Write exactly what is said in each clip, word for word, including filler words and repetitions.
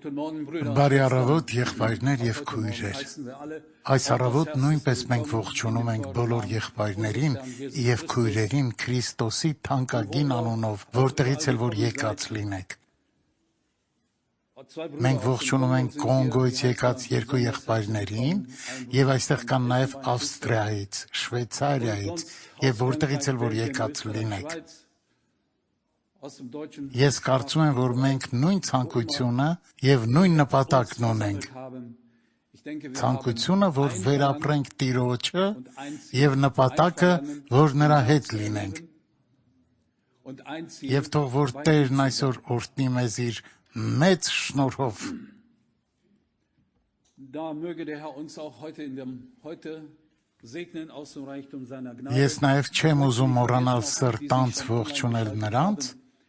Բարի առավոտ, եղբայրներ և քույրեր։ Այս առավոտ նույնպես մենք ողջունում ենք բոլոր եղբայրներին և քույրերին Քրիստոսի թանկագին անունով, որտեղից էլ որ եկած լինեք։ Մենք ողջունում ենք Կոնգոյից եկած երկու եղբայրներին և այստեղ կան նաև Ավստրիայից, Շվեյցարիայից և որտեղից էլ որ եկած լինեք։ Ես կարծում եմ, որ մենք նույն ցանկությունը և նույն նպատակն ունենք։ Ցանկությունը, որ վերապրենք Տիրոջը և նպատակը, որ նրա հետ լինենք։ Եվ թող որ Տերն այսօր օրհնի մեզ իր մեծ շնորհով։ Ես նաև չեմ ուզում մոռանալ սրտանց ողջունել նրանց,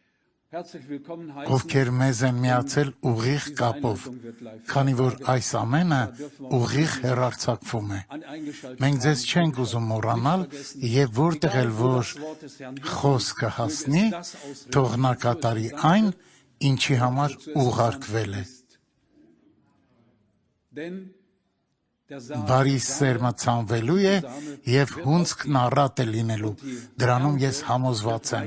ովքեր մեզ են միացել ուղիղ կապով, քանի որ այս ամենը ուղիղ հեռարձակվում է։ Մենք ձեզ չենք ուզում մոռանալ և որտեղ էլ որ խոսքը հասնի, թող նա կատարի այն, ինչի համար ուղարկվել է։ Բարի սերմը ցանվելու է և հունձքն առատ է լինելու, դրանում ես համոզված եմ։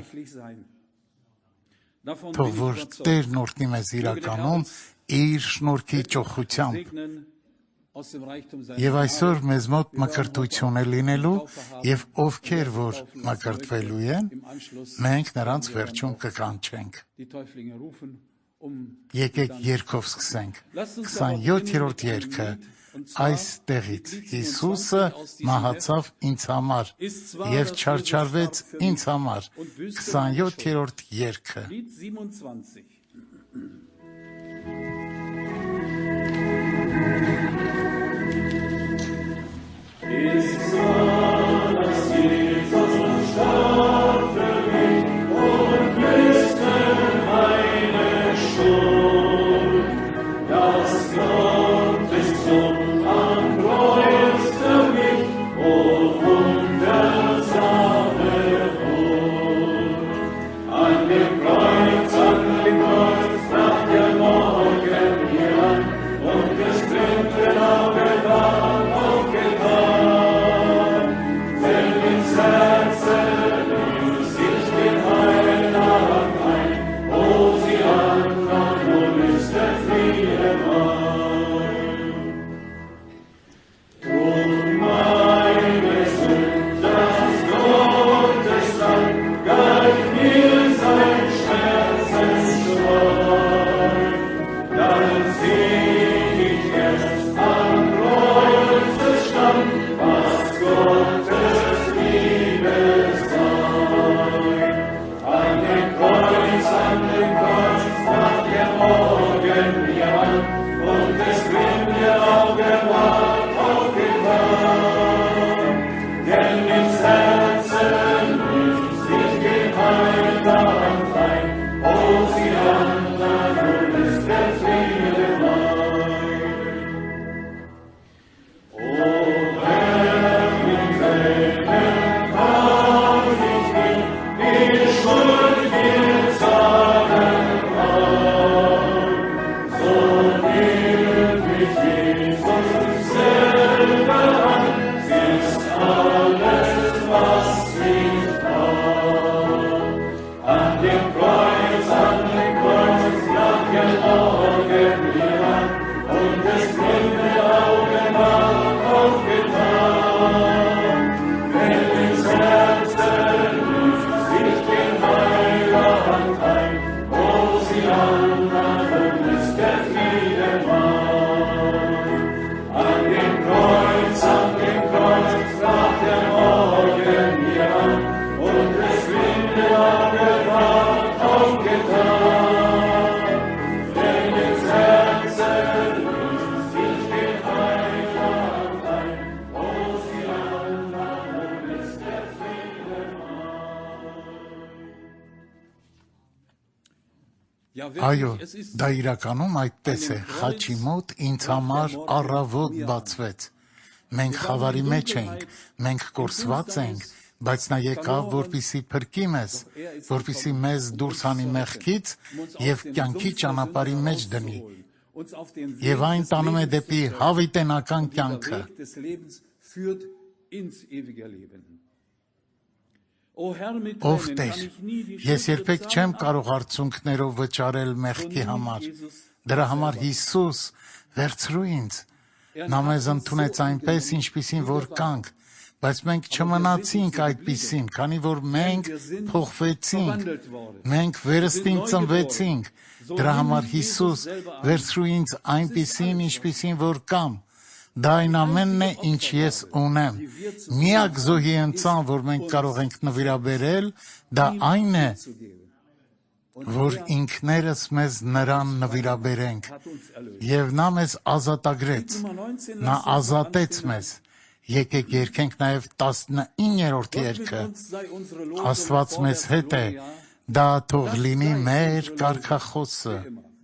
Թող որ Տերն օրհնի մեզ իրականում իր շնորհքի ճոխությամբ։ Եվ այսօր մեզ մոտ մկրտություն է լինելու, և ովքեր որ մկրտվելու են, մենք նրանց վերջում կկանչենք։ Եկեք երգով սկսենք։ քսանյոթերորդ երգը այս տեղից. Հիսուսը մահացավ ինձ համար և չարչարվեց ինձ համար։ քսանյոթերորդ երգը։ Այո, դա իրականում այդպես է, խաչի մոտ ինձ համար առավոտ բացվեց։ Մենք խավարի մեջ ենք, մենք կորսված ենք, բայց նա եկավ, որպեսզի փրկի մեզ, որպեսզի մեզ դուրս հանի մեղքից և կյանքի ճանապարհի մեջ դնի, եւ այն տանում է դեպի հավիտենական կյանքը։ Ով Տեր, ես երբեք չեմ կարող արցունքներով վճարել մեղքի համար, դրա համար Հիսուս, վերցրու ինձ, նա մեզ ընդունեց այնպես, ինչպիսին որ կանք, բայց մենք չմնացինք այդպիսին, քանի որ մենք փոխվեցինք, մենք վերստին ծնվեցինք, դրա համար Հիսուս, վերցրու ինձ այնպիսին, ինչպիսին որ կամ, դա այն ամենն է, ինչ ես ունեմ, միակ զոհի ընծան, որ մենք կարող ենք նվիրաբերել, դա այն է, որ ինքներս մեզ նրան նվիրաբերենք, և նա մեզ ազատագրեց, նա ազատեց մեզ, եկեք երգենք նաև տասնիններորդ երգը, Աստված մեզ հետ է, դա թող լինի մեր կարգախոսը։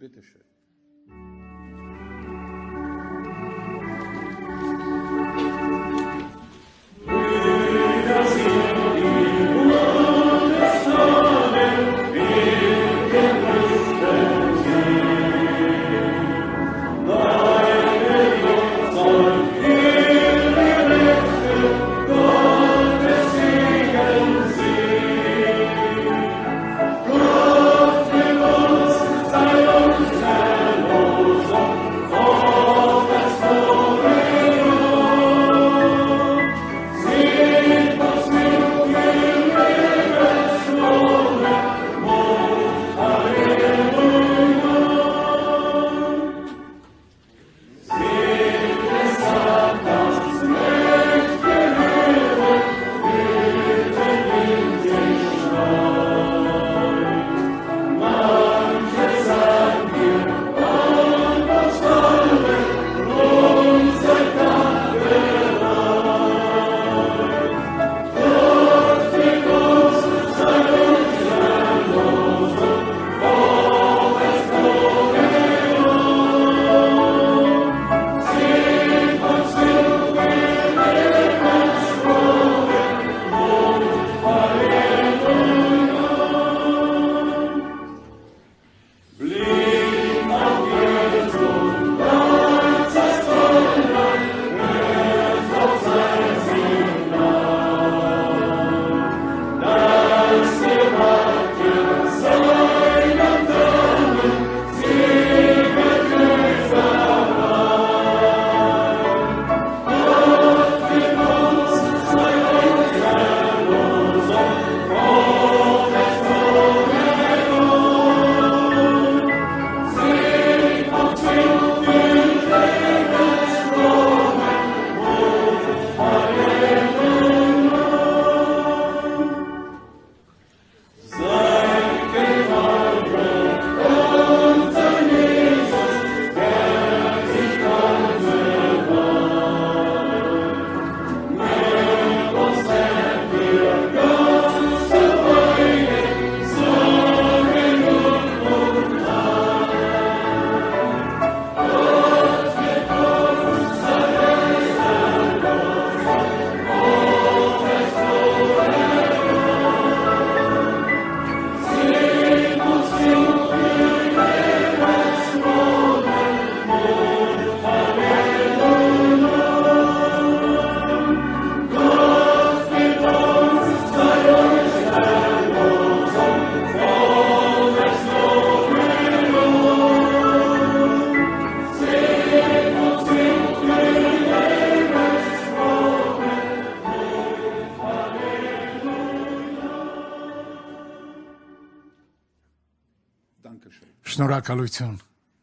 Շնորհակալություն։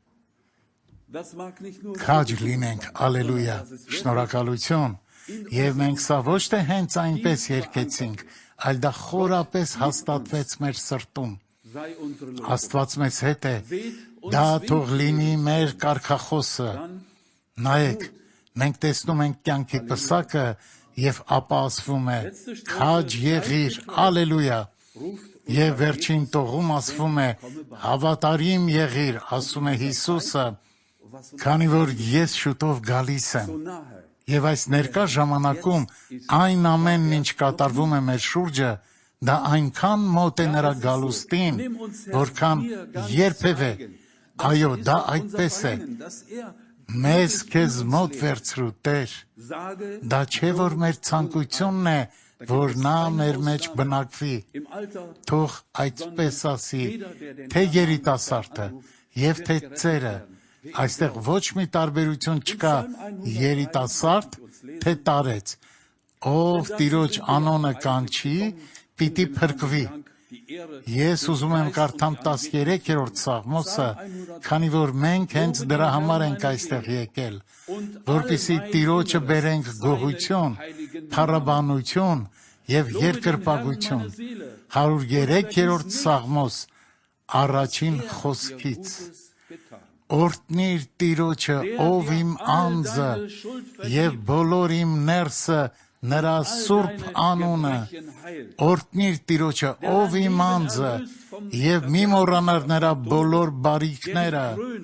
Քաջ լինենք, ալելույա, շնորհակալություն։ Եվ մենք սա ոչ թե հենց այնպես երգեցինք, այլ դա խորապես հաստատվեց մեր սրտում։ Աստված մեզ հետ է, դա թող լինի մեր կարգախոսը։ Նայեք, մենք տեսնում ենք կյանքի պսակը և ապա ասվում է, քաջ եղիր, ալելույա։ Եվ վերջին տողում ասվում է, հավատարիմ եղիր, ասում է Հիսուսը, քանի որ ես շուտով գալիս եմ։ Եվ այս ներկա ժամանակում այն ամենն, ինչ կատարվում է մեր շուրջը, դա այնքան մոտ է նրա գալուստին, որքան երբևէ Այո, դա այդպես է։ Մեզ քեզ մոտ վերցրու, Տեր։ Դա չէ, որ մեր ցանկությունն է, որ նա մեր մեջ բնակվի։ Թող այդպես ասի, թե երիտասարդը եւ թե ծերը։ Այստեղ ոչ մի տարբերություն չկա երիտասարդ թե տարեց։ Ով Տիրոջ անոնը կանչի, պիտի փրկվի։ Ես ուզում եմ կարդամ տասներեքերորդ Սաղմոսը, քանի որ մենք հենց դրա համար ենք այստեղ եկել, որպեսզի Տիրոջը բերենք գոհություն, փառաբանություն եւ երկրպագություն։ հարյուր երեքերորդ Սաղմոս առաջին խոսքից։ Օրհնիր Տիրոջը, ով իմ անձը, եւ բոլոր իմ ներսը նրա սուրբ անունը։ Օրհնիր Տիրոջը, ով իմ անձը, եւ մի մոռանար նրա բոլոր բարիքները,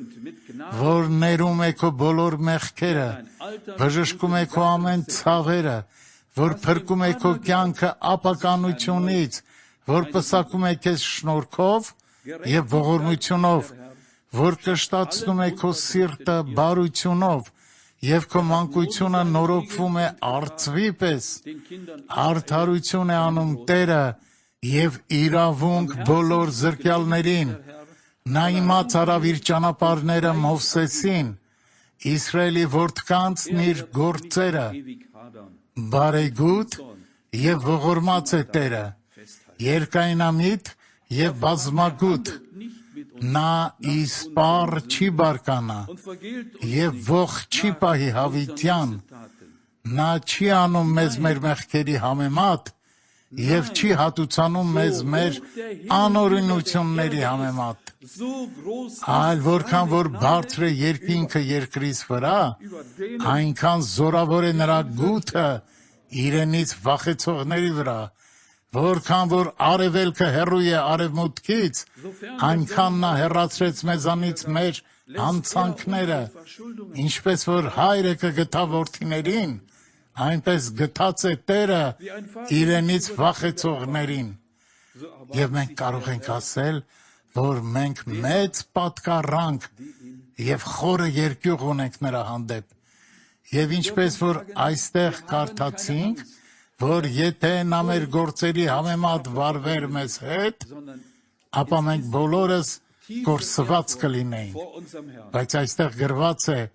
որ ներում է քո բոլոր մեղքերը, բժշկում է քո ամեն ցավերը, որ փրկում է քո կյանքը ապականությունից, որ պսակում է քեզ շնորհքով եւ ողորմությունով, որ կշտացնում է քո սիրտը բարությունով, եւ քո մանկությունը նորոգվում է արծվի պես։ Արդարություն է անում Տերը եւ իրավունք բոլոր զրկյալներին։ Նա իմաց արավ իր ճանապարհները Մովսեսին, Իսրայելի որդկանցն իր գործերը։ Բարեգութ եւ ողորմած է Տերը, երկայնամիտ եւ բազմագութ։ Նա իսպառ չի բարկանա եւ ող չի պահի հավիտյան։ Նա չի անում մեզ մեր մեղքերի համեմատ եւ չի հատուցանում մեզ մեր անօրինությունների համեմատ։ Այլ որքան որ բարձր է երկինքը երկրից վրա, այնքան զորավոր է նրա գութը իրենից վախեցողների վրա։ Որքան որ արևելքը հեռու է արևմուտքից, այնքան նա հեռացրեց մեզանից մեր հանցանքները։ Ինչպես որ հայրը կգթա որդիներին, այնպես գթած է Տերը իրենից վախեցողներին։ Եվ մենք կարող ենք ասել, որ մենք մեծ պատկառանք եւ խորը երկյուղ ունենք նրա հանդեպ։ Եվ ինչպես որ այստեղ կարդացինք, որ եթե նա մեր գործերի համեմատ վարվեր մեզ հետ, ապա մենք բոլորս կորսված կլինեինք։ Բայց այստեղ գրված է,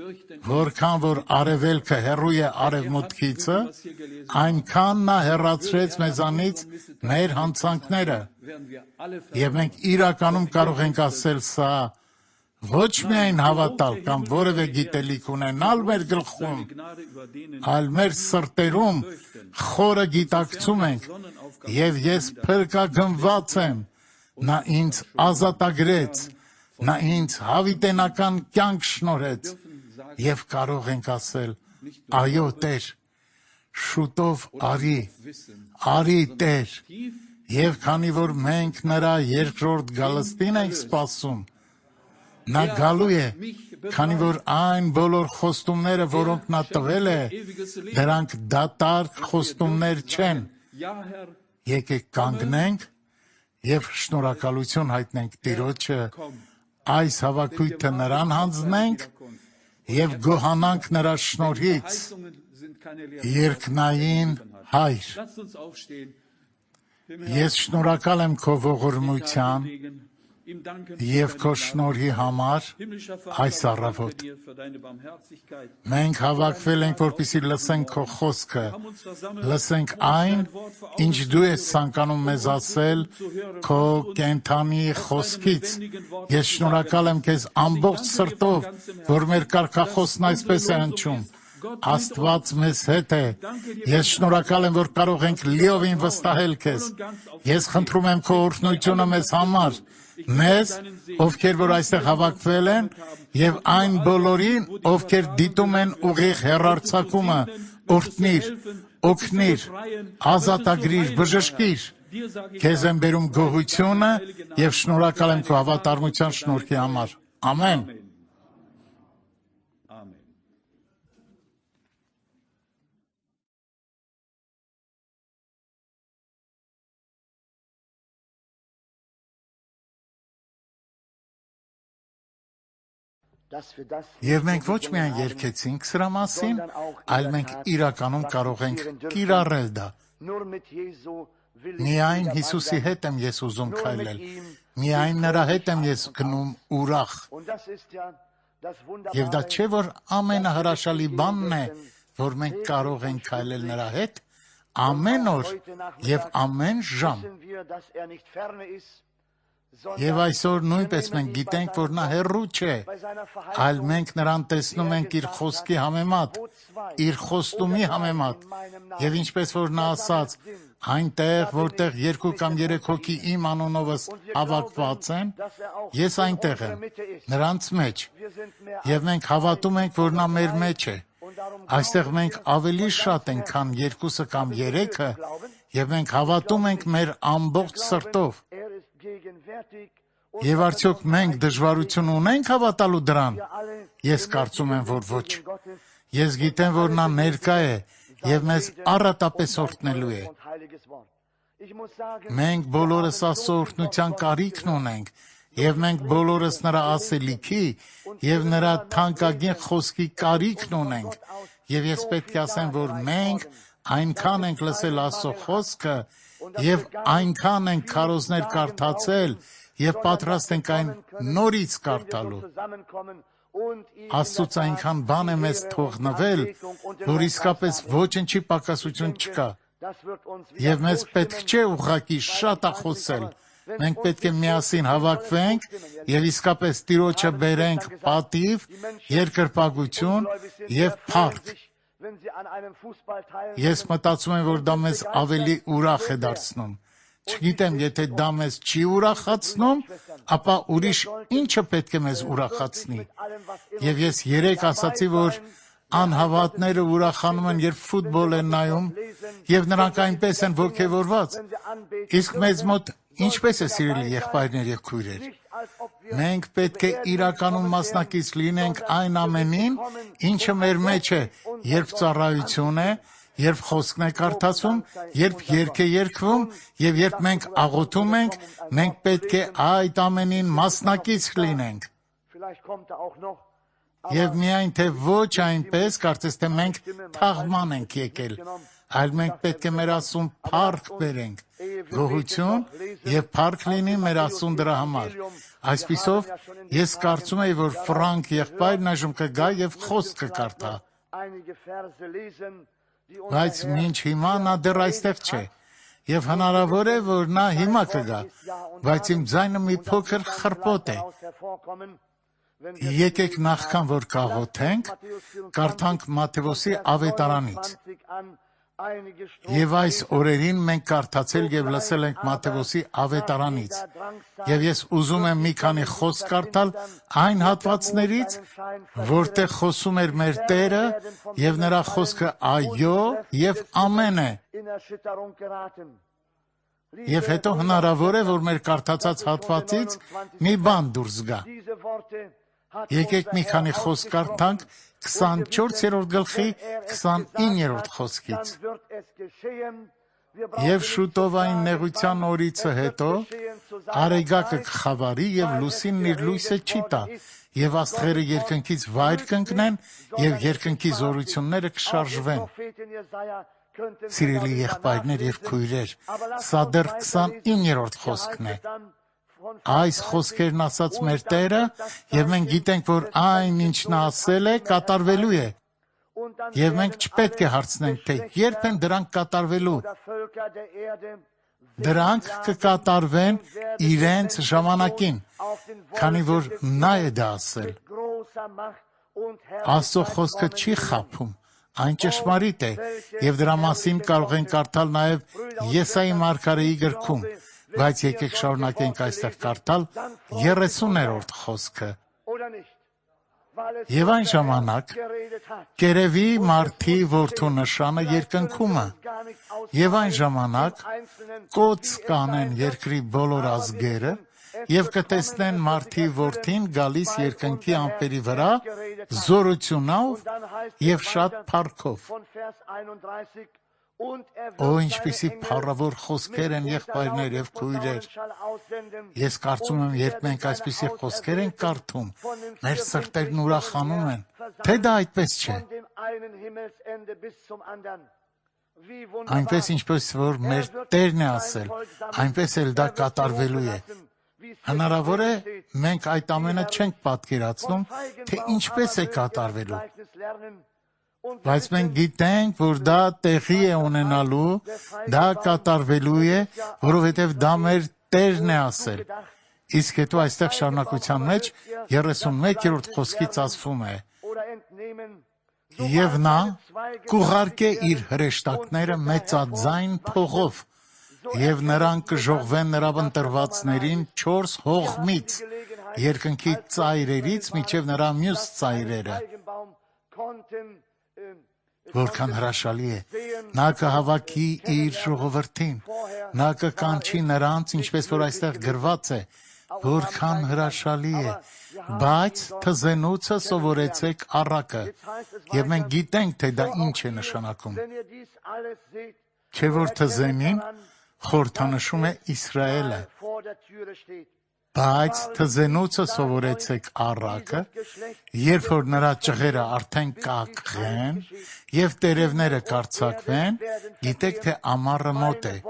որքան որ արևելքը հեռու է արևմուտքիցը, այնքան նա հեռացրեց մեզանից մեր հանցանքները։ Եվ մենք իրականում կարող ենք ասել սա ոչ միայն հավատալ կամ որևէ գիտելիք ունենալ մեր գլխում, այլ մեր սրտերում խորը գիտակցում ենք, եւ ես փրկագնված եմ, նա ինձ ազատագրեց, նա ինձ հավիտենական կյանք շնորհեց, եւ կարող ենք ասել. այո Տեր, շուտով արի, արի Տեր, եւ քանի որ մենք նրա երկրորդ գալստին ենք սպասում, նա գալու է, քանի որ այն բոլոր խոստումները, որոնք նա տվել է, դրանք դատարկ խոստումներ չեն։ Եկեք կանգնենք եւ շնորհակալություն հայտնենք Տիրոջը, այս հավաքույթը նրան հանձնենք եւ գոհանանք նրա շնորհից։ Երկնային Հայր, ես շնորհակալ եմ քո ողորմության եւ քո շնորհի համար այս առավոտ։ Մենք հավաքվել ենք, որպեսզի լսենք քո խոսքը, լսենք այն, ինչ դու ես ցանկանում մեզ ասել քո կենթանի խոսքից։ Ես շնորհակալ եմ քեզ ամբողջ սրտով, որ մեր կարգախոսն այսպես է հնչում. Աստված մեզ հետ է։ Ես շնորհակալ եմ, որ կարող ենք լիովին վստահել քեզ։ Ես խնդրում եմ քո օրհնությունը մեզ համար, մեզ, ովքեր որ այստեղ հավաքվել են, եւ այն բոլորին, ովքեր դիտում են ուղիղ հեռարձակումը, օրհնիր, օգնիր, ազատագրիր, բժշկիր։ Քեզ եմ բերում գոհությունը եւ շնորհակալ եմ քո հավատարմության շնորհքի համար։ Ամեն։ Եվ մենք ոչ միայն երգեցինք սրա մասին, այլ մենք իրականում կարող ենք կիրառել դա։ Միայն Հիսուսի հետ եմ ես ուզում քայլել, միայն նրա հետ եմ ես գնում ուրախ։ Եվ դա չէ, որ ամենահրաշալի բանն է, որ մենք կարող ենք քայլել նրա հետ ամեն օր եւ ամեն ժամ։ Եվ այսօր նույնպես մենք գիտենք, որ նա հեռու չէ, այլ մենք նրան տեսնում ենք իր խոսքի համեմատ, իր խոստումի համեմատ, եւ ինչպես որ նա ասաց, այնտեղ, որտեղ երկու կամ երեք հոգի իմ անունովս հավաքված են, ես այնտեղ եմ, նրանց մեջ, եւ մենք հավատում ենք, որ նա մեր մեջ է։ Այստեղ մենք ավելի շատ ենք, քան երկուսը կամ երեքը, եւ մենք հավատում ենք մեր ամբողջ սրտով։ Եվ արդյոք մենք դժվարություն ունենք հավատալու դրան։ Ես կարծում եմ, որ ոչ։ Ես գիտեմ, որ նա ներկա է եւ մեզ առատապես օրհնելու է։ Մենք բոլորս Աստծո օրհնության կարիքն ունենք, եւ մենք բոլորս նրա ասելիքի եւ նրա թանկագին խոսքի կարիքն ունենք։ Եվ ես պետք է ասեմ, որ մենք այնքան ենք լսել Աստծո խոսքը եւ այնքան ենք քարոզներ կարդացել եւ պատրաստ ենք այն նորից կարդալու։ Աստծուց այնքան բան է մեզ թողնվել, որ իսկապես ոչնչի պակասություն չկա։ Եվ մեզ պետք չէ ուղղակի շատ ախոսել։ Մենք պետք է միասին հավաքվենք եւ իսկապես Տիրոջը բերենք պատիվ, երկրպագություն եւ փառք։ Ես մտածում եմ, որ դա մեզ ավելի ուրախ է դարձնում։ Չգիտեմ, եթե դա մեզ չի ուրախացնում, ապա ուրիշ ինչը պետք է մեզ ուրախացնի։ Եվ ես երեկ ասացի, որ անհավատները ուրախանում են, երբ ֆուտբոլ են նայում, եւ նրանք այնպես են ոգևորված։ Իսկ մեզ մոտ ինչպես է, սիրելի եղբայրներ եւ քույրեր։ Մենք պետք է իրականում մասնակից լինենք այն ամենին, ինչը մեր մեջ է, երբ ծառայություն է, երբ խոսքն է կարդացում, երբ երգ է երգվում եւ երբ մենք աղոթում ենք, մենք պետք է այդ ամենին մասնակից լինենք։ Եվ միայն թե ոչ այնպես, կարծես թե մենք թաղման ենք եկել, այլ մենք պետք է մեր Աստծուն փառք բերենք, գոհություն եւ փառք լինի մեր Աստծուն դրա համար։ Այսպիսով, ես կարծում եմ, որ Ֆրանկ եղբայրն այժմ կգա եւ խոսք կկարդա։ Բայց մինչ հիմա նա դեռ այստեղ չէ, եւ հնարավոր է, որ նա հիմա կգա, բայց իմ ձայնը մի փոքր խռպոտ է։ Եկեք նախքան որ կաղոթենք, կարդանք Մատթեոսի ավետարանից։ Եվ այս օրերին մենք կարդացել եւ լսել ենք Մատթեոսի ավետարանից։ Եվ ես ուզում եմ մի քանի խոսք կարդալ այն հատվածներից, որտեղ խոսում էր մեր Տերը եւ նրա խոսքը այո եւ ամեն է։ Եւ հետո հնարավոր է, որ մեր կարդացած հատվածից մի բան դուրս գա։ Եկեք մի քանի խոսք կարդանք քսանչորսերորդ գլխի քսանիններորդ խոսքից։ Եվ շուտով այն նեղության օրիցը հետո արեգակը կխավարի եւ լուսինն իր լույսը չի տա, եւ աստղերը երկնքից վայր կընկնեն եւ երկնքի զորությունները կշարժվեն։ Սիրելի եղբայրներ եւ քույրեր, սա դեռ քսանիններորդ խոսքն է։ Այս խոսքերն ասաց մեր Տերը, եւ մենք գիտենք, որ այն, ինչ նա ասել է, կատարվելու է։ Եվ մենք չպետք է հարցնենք, թե երբ են դրանք կատարվելու։ Դրանք կկատարվեն իրենց ժամանակին, քանի որ նա է դա ասել։ Աստծո խոսքը չի խաբում, այն ճշմարիտ է, եւ դրա մասին կարող ենք կարդալ նաեւ Եսայի մարգարեի գրքում, բայց եկեք շարունակենք այստեղ կարդալ երեսուներորդ խոսքը։ Եվ այն ժամանակ կերևի մարդի որդու նշանը երկնքումը, եւ այն ժամանակ կոծ կանեն երկրի բոլոր ազգերը, եւ կտեսնեն մարդի որդին գալիս երկնքի ամպերի վրա զորությունով եւ շատ փառքով։ Օ, ինչպիսի փառավոր խոսքեր են, եղբայրներ եւ քույրեր։ Ես կարծում եմ, երբ մենք այսպիսի խոսքեր ենք կարդում, մեր սրտերն ուրախանում են, թե դա այդպես չէ։ Այնպես ինչպես որ մեր Տերն է ասել, այնպես էլ դա կատարվելու է։ Հնարավոր է, մենք այդ ամենը չենք պատկերացնում, թե ինչպես է կատարվելու։ Բայց մենք գիտենք, որ դա տեղի է ունենալու, դա կատարվելու է, որովհետև դա մեր Տերն է ասել։ Իսկ հետո այստեղ շարունակության մեջ երեսունմեկերորդ խոսքից ասվում է. «Եվ նա կուղարկե իր հրեշտակները մեծաձայն փողով, եւ նրանք կժողվեն նրա ընտրվածներին չորս հողմից, երկնքի ծայրերից մինչև նրա մյուս ծայրերը»։ Որքան հրաշալի է, նա կհավաքի իր ժողովրդին, նա կկանչի նրանց, ինչպես որ այստեղ գրված է, որքան հրաշալի է, բայց թզենուցը սովորեցեք առակը, եւ մենք գիտենք, թե դա ինչ է նշանակում։ Չէ՞ որ թզենին խորհրդանշում է Իսրայելը, բայց թզենուցը սովորեցեք առակը, երբ որ նրա ճղերը արդեն կակղեն եւ տերևները կարծակվեն, գիտեք, թե ամառը մոտ է։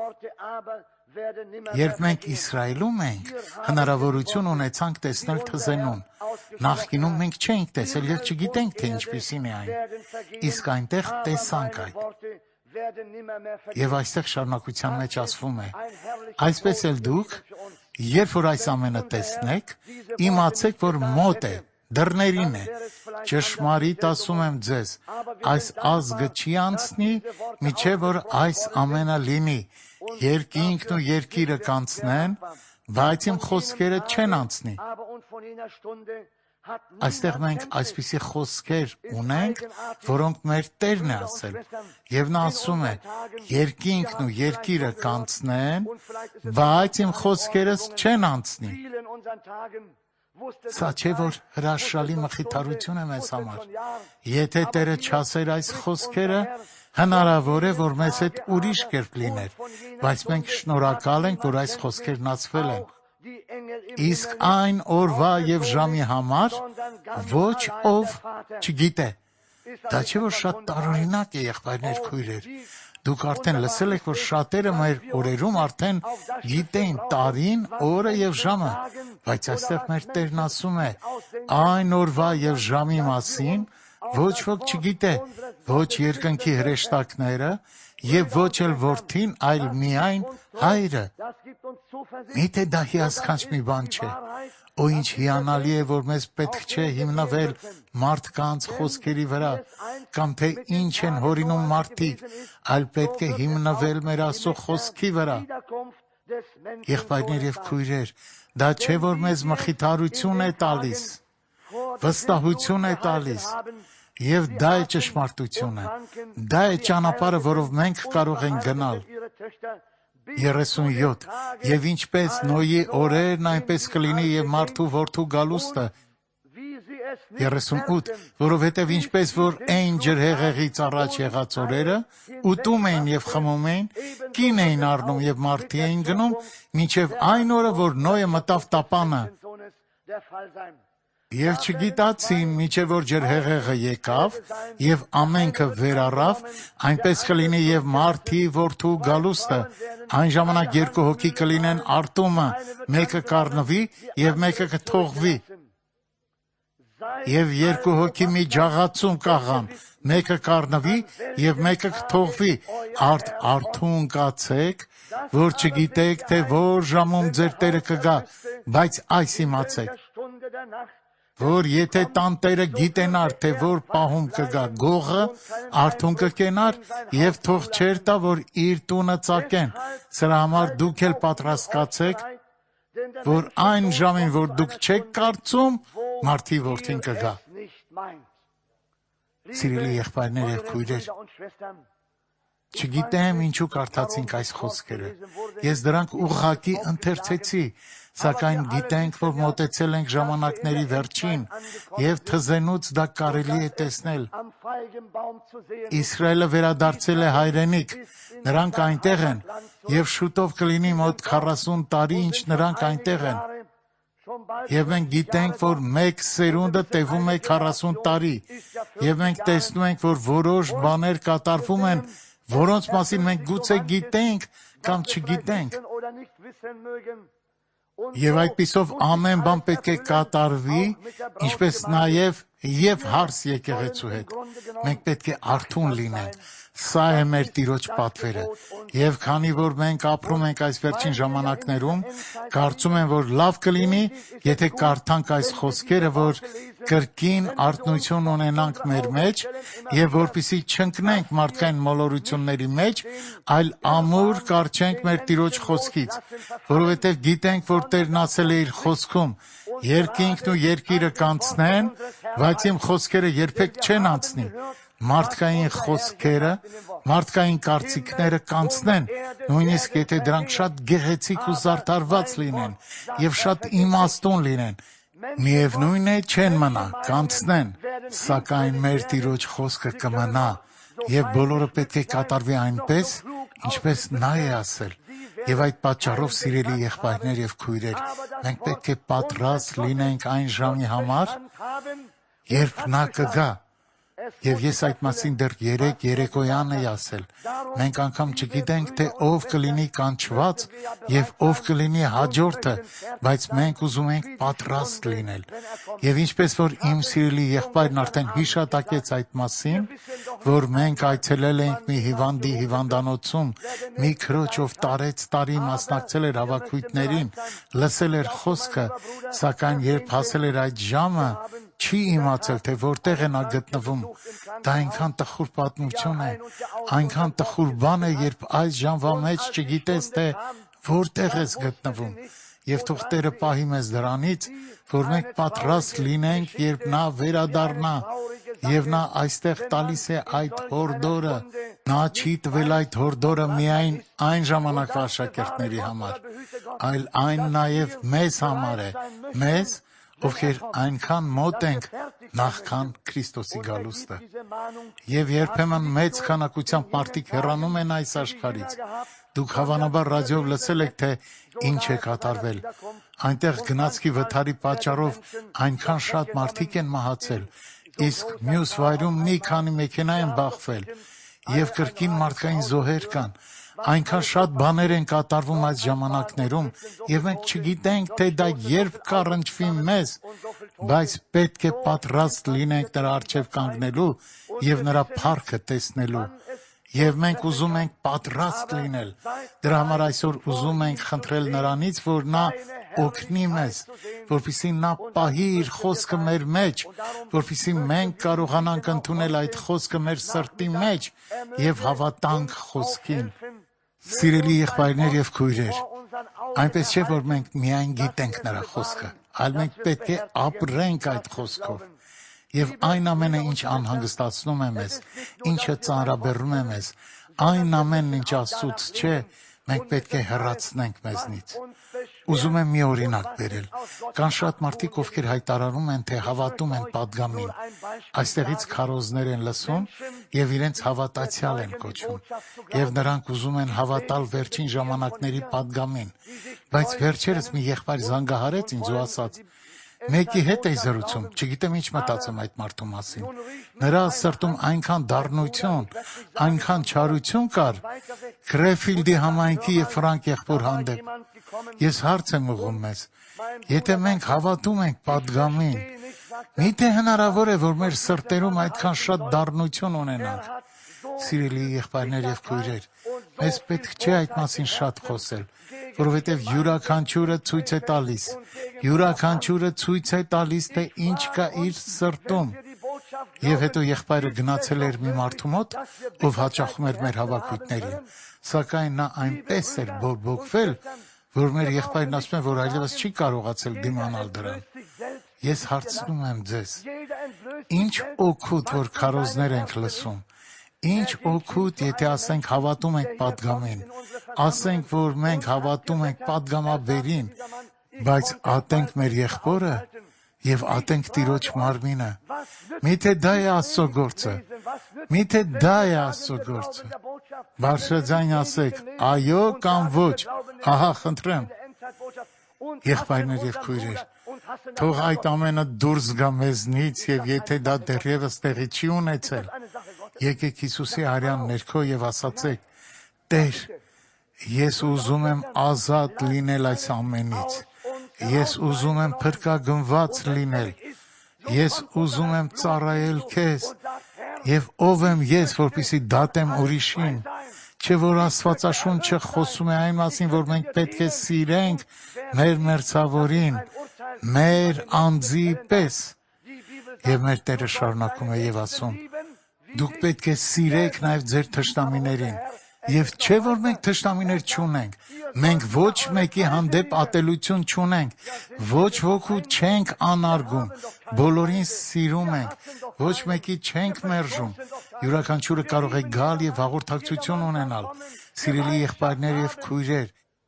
Երբ մենք Իսրայելում ենք, հնարավորություն ունեցանք տեսնել թզենուն։ Նախկինում մենք չէինք տեսել եւ չգիտենք, թե ինչպիսին է այն։ Իսկ այնտեղ տեսանք այդ։ Եվ այստեղ շարունակության մեջ ասվում է. «Այսպես էլ դուք, երբ որ այս ամենը տեսնեք, իմացեք, որ մոտ է, դռներին է։ Ճշմարիտ ասում եմ ձեզ, այս ազգը չի անցնի, մինչև որ այս ամենը լինի։ Երկինքն ու երկիրը կանցնեն, բայց իմ խոսքերը չեն անցնի»։ Այստեղ մենք այսպիսի խոսքեր ունենք, որոնք մեր Տերն է ասել, եւ նա ասում է. երկինքն ու երկիրը կանցնեն, բայց իմ խոսքերս չեն անցնի։ Սա չէ որ հրաշալի մխիթարություն է մեզ համար։ Եթե Տերը չասեր այս խոսքերը, հնարավոր է, որ մեզ հետ ուրիշ կերպ լիներ, բայց մենք շնորհակալ ենք, որ այս խոսքերն ասվել են։ Իսկ այն օրվա եւ ժամի համար ոչ ով չգիտե։ Դա չէ որ շատ տարօրինակ է, եղբայրներ, քույրեր։ Դուք արդեն լսել եք, որ շատերը մեր օրերում արդեն գիտեն տարին, օրը եւ ժամը, բայց այստեղ մեր Տերն ասում է. այն օրվա եւ ժամի մասին ոչ ոք չգիտե, ոչ երկնքի հրեշտակները եւ ոչ էլ որդին, այլ միայն Հայրը։ Միթե դա հիասքանչ մի բան չէ։ Օ, ինչ հիանալի է, որ մեզ պետք չէ հիմնվել մարդկանց խոսքերի վրա, կամ թե ինչ են հորինում մարդիկ, այլ պետք է հիմնվել մեր Աստծո խոսքի վրա։ Եղբայրներ եւ քույրեր, դա չէ որ մեզ մխիթարություն է տալիս, վստահություն է տալիս, եւ դա է ճշմարտությունը, դա է ճանապարհը, որով մենք կարող ենք գնալ։ երեսունյոթ Եվ ինչպես Նոյի օրերն, այնպես կլինի եւ մարդու որդու գալուստը։ երեսունութ Որովհետեւ ինչպես որ այն ջրհեղեղից առաջ եղած օրերը, ուտում էին եւ խմում էին, կին էին առնում եւ մարդի էին գնում, մինչեւ այն օրը, որ Նոյը մտավ տապանը։ Եվ չգիտացին, մինչև որ ջրհեղեղը եկավ, եւ ամենքը վերառավ, այնպես կլինի եւ մարդի որդու գալուստը։ Այն ժամանակ երկու հոգի կլինեն արտումը, մեկը կառնվի եւ մեկը կթողվի։ Եվ երկու հոգի մի ջաղացում կաղան, մեկը կառնվի եւ մեկը կթողվի։ Արդ արթուն կացեք, որ չգիտեք, թե որ ժամում ձեր Տերը կգա, բայց այս իմացեք, որ եթե տանտերը գիտենար, թե որ պահում կգա գողը, արթուն կկենար եւ թող չեր տա, որ իր տունը ծակեն։ Սրա համար դուք էլ պատրաստկացեք, որ այն ժամին, որ դուք չեք կարծում, մարդի որդին կգա։ Սիրելի եղբայրներ եւ քույրեր, Չգիտեմ ինչու կարդացինք այս խոսքերը։ Ես դրանք ուղղակի ընթերցեցի, սակայն գիտենք, որ մոտեցել ենք ժամանակների վերջին, եւ թզենուց դա կարելի է տեսնել։ Իսրայելը վերադարձել է հայրենիք, նրանք այնտեղ են, եւ շուտով կլինի մոտ քառասուն տարի, ինչ նրանք այնտեղ են։ Եվ մենք գիտենք, որ մեկ սերունդը տևում է քառասուն տարի, եւ մենք տեսնում ենք, որ որոշ բաներ կատարվում են, որոնց մասին մենք գուցե գիտենք կամ չգիտենք։ Եվ այդպիսով ամեն բան պետք է կատարվի, ինչպես նաև եւ հարս եկեղեցու հետ։ Մենք պետք է արթուն լինենք։ Սա է մեր Տիրոջ պատվերը։ Եվ քանի որ մենք ապրում ենք այս վերջին ժամանակներում, կարծում եմ, որ լավ կլինի, եթե կարդանք այս խոսքերը, որ կրկին արթնություն ունենանք մեր մեջ, եւ որպեսզի չընկնենք մարդկային մոլորությունների մեջ, այլ ամուր կառչենք մեր Տիրոջ խոսքից, որովհետեւ գիտենք, որ Տերն ասել է իր խոսքում. երկինքն ու երկիրը կանցնեն, բայց իմ խոսքերը երբեք չեն անցնի։ Մարդկային խոսքերը, մարդկային կարծիքները կանցնեն, նույնիսկ եթե դրանք շատ գեղեցիկ ու զարդարված լինեն եւ շատ իմաստուն լինեն, միևնույն է չեն մնա, կանցնեն, սակայն մեր Տիրոջ խոսքը կմնա եւ բոլորը պետք է կատարվի այնպես, ինչպես նա է ասել։ Եվ այդ պատճառով, սիրելի եղբայրներ եւ քույրեր, մենք պետք է պատրաստ լինենք այն ժամի համար, երբ նա կգա։ Եվ ես այդ մասին դեռ երեք երեկոյան էի ասել։ Մենք անգամ չգիտենք, թե ով կլինի կանչված եւ ով կլինի հաջորդը, բայց մենք ուզում ենք պատրաստ լինել։ Եվ ինչպես որ իմ սիրելի եղբայրն արդեն հիշատակեց այդ մասին, որ մենք այցելել ենք մի հիվանդի հիվանդանոցում, մի քրոջ, ով տարեց տարի մասնակցել էր հավաքույթներին, լսել էր խոսքը, սակայն երբ հասել էր այդ ժամը, չի իմացել, թե որտեղ է նա գտնվում։ Դա այնքան տխուր պատմություն է, այնքան տխուր բան է, երբ այս ժամվա մեջ չգիտես, թե որտեղ ես գտնվում։ Եվ թող Տերը պահի մեզ դրանից, որ մենք պատրաստ լինենք, երբ նա վերադառնա, եւ նա այստեղ տալիս է այդ հորդորը։ Նա չի տվել այդ հորդորը միայն այն ժամանակվա աշակերտների համար, այլ այն նաեւ մեզ համար է, մեզ, ովքեր այնքան մոտ ենք նախքան Քրիստոսի գալուստը։ Եվ երբեմն մեծ քանակությամբ մարդիկ հեռանում են այս աշխարհից։ Դուք հավանաբար ռադիոյով լսել եք, թե ինչ է կատարվել։ Այնտեղ գնացքի վթարի պատճառով այնքան շատ մարդիկ են մահացել, իսկ մյուս վայրում մի քանի մեքենա են բախվել, եւ կրկին մարդկային զոհեր կան։ Այնքան շատ բաներ են կատարվում այս ժամանակներում, եւ մենք չգիտենք, թե դա երբ կառնչվի մեզ, բայց պետք է պատրաստ լինենք նրա առջև կանգնելու եւ նրա փառքը տեսնելու։ Եվ մենք ուզում ենք պատրաստ լինել։ Դրա համար այսօր ուզում ենք խնդրել նրանից, որ նա օգնի մեզ, որպեսզի նա պահի իր խոսքը մեր մեջ, որպեսզի մենք կարողանանք ընդունել այդ խոսքը մեր սրտի մեջ եւ հավատանք խոսքին։ Սիրելի եղբայրներ եւ քույրեր, այնպես չէ, որ մենք միայն գիտենք նրա խոսքը, այլ մենք պետք է ապրենք այդ խոսքով։ Եվ այն ամենը, ինչ անհանգստացնում է մեզ, ինչը ծանրաբեռնում է մեզ, այն ամենն, ինչ Աստծուց չէ, մենք պետք է հեռացնենք մեզնից։ Ուզում եմ մի օրինակ բերել։ Կան շատ մարդիկ, ովքեր հայտարարում են, թե հավատում են պատգամին։ Այստեղից քարոզներ են լսում եւ իրենց հավատացյալ են կոչում։ Եվ նրանք ուզում են հավատալ վերջին ժամանակների պատգամին։ Բայց վերջերս մի եղբայր զանգահարեց ինձ ու ասաց. «Մեկի հետ էի զրուցում, չգիտեմ ինչ մտածում այդ մարդու մասին։ Նրա սրտում այնքան դառնություն, այնքան չարություն կար Քրեֆիլդի համայնքի եւ Ֆրանկ եղբոր հանդեպ։ Ես հարց եմ ուղղում մեզ. եթե մենք հավատում ենք պատգամին, միթե հնարավոր է, որ մեր սրտերում այդքան շատ դառնություն ունենանք։ Սիրելի եղբայրներ եւ քույրեր, մեզ պետք չէ այդ մասին շատ խոսել, որովհետեւ յուրաքանչյուրը ցույց է տալիս, յուրաքանչյուրը ցույց է տալիս, թե ինչ կա իր սրտում։ Եվ հետո եղբայրը գնացել էր մի մարդու մոտ, ով հաճախում էր մեր հավաքույթներին, սակայն նա այնպես էր բորբոքվել, որ մեր եղբայրն ասում է, որ այլևս չի կարողացել դիմանալ դրան։ Ես հարցնում եմ ձեզ. ինչ օգուտ, որ քարոզներ ենք լսում, Ինչ օգուտ, եթե ասենք հավատում ենք պատգամին, ասենք, որ մենք հավատում ենք պատգամաբերին, բայց ատենք մեր եղբորը և ատենք Տիրոջ մարմինը։ Միթե դա է Աստծո գործը։ Միթե դա է Աստծո գործը։ Բարձրաձայն ասեք, այո կամ ոչ, ահա խնդրեմ։ Եղբայրներ և քույրեր, թող այդ ամենը դուրս գա մեզնից, և եթե դա դեռևս տեղի չի ունեցել, եկեք Հիսուսի արյան ներքո և ասացեք. Տեր, ես ուզում եմ ազատ լինել այս ամենից, ես ուզում եմ փրկագնված լինել, ես ուզում եմ ծառայել քեզ, և ով եմ ես, որպեսզի դատեմ ուրիշին, չէ՞ որ Աստվածաշունչը խոսում է այն մասին, որ մենք պետք է սիրենք մեր մերձավորին, մեր անձի պես։ Եվ մեր Տերը շարունակում է և ասում. դուք պետք է սիրեք նաև ձեր թշնամիներին։ Եվ չէ՞ որ մենք թշնամիներ չունենք, մենք ոչ մեկի հանդեպ ատելություն չունենք, ոչ ոքու չենք անարգում, բոլորին սիրում ենք, ոչ մեկի չենք մերժում, յուրաքանչյուրը կարող է գալ և հաղորդակցություն ունենալ։ Սիրելի եղբայրներ և քույրեր,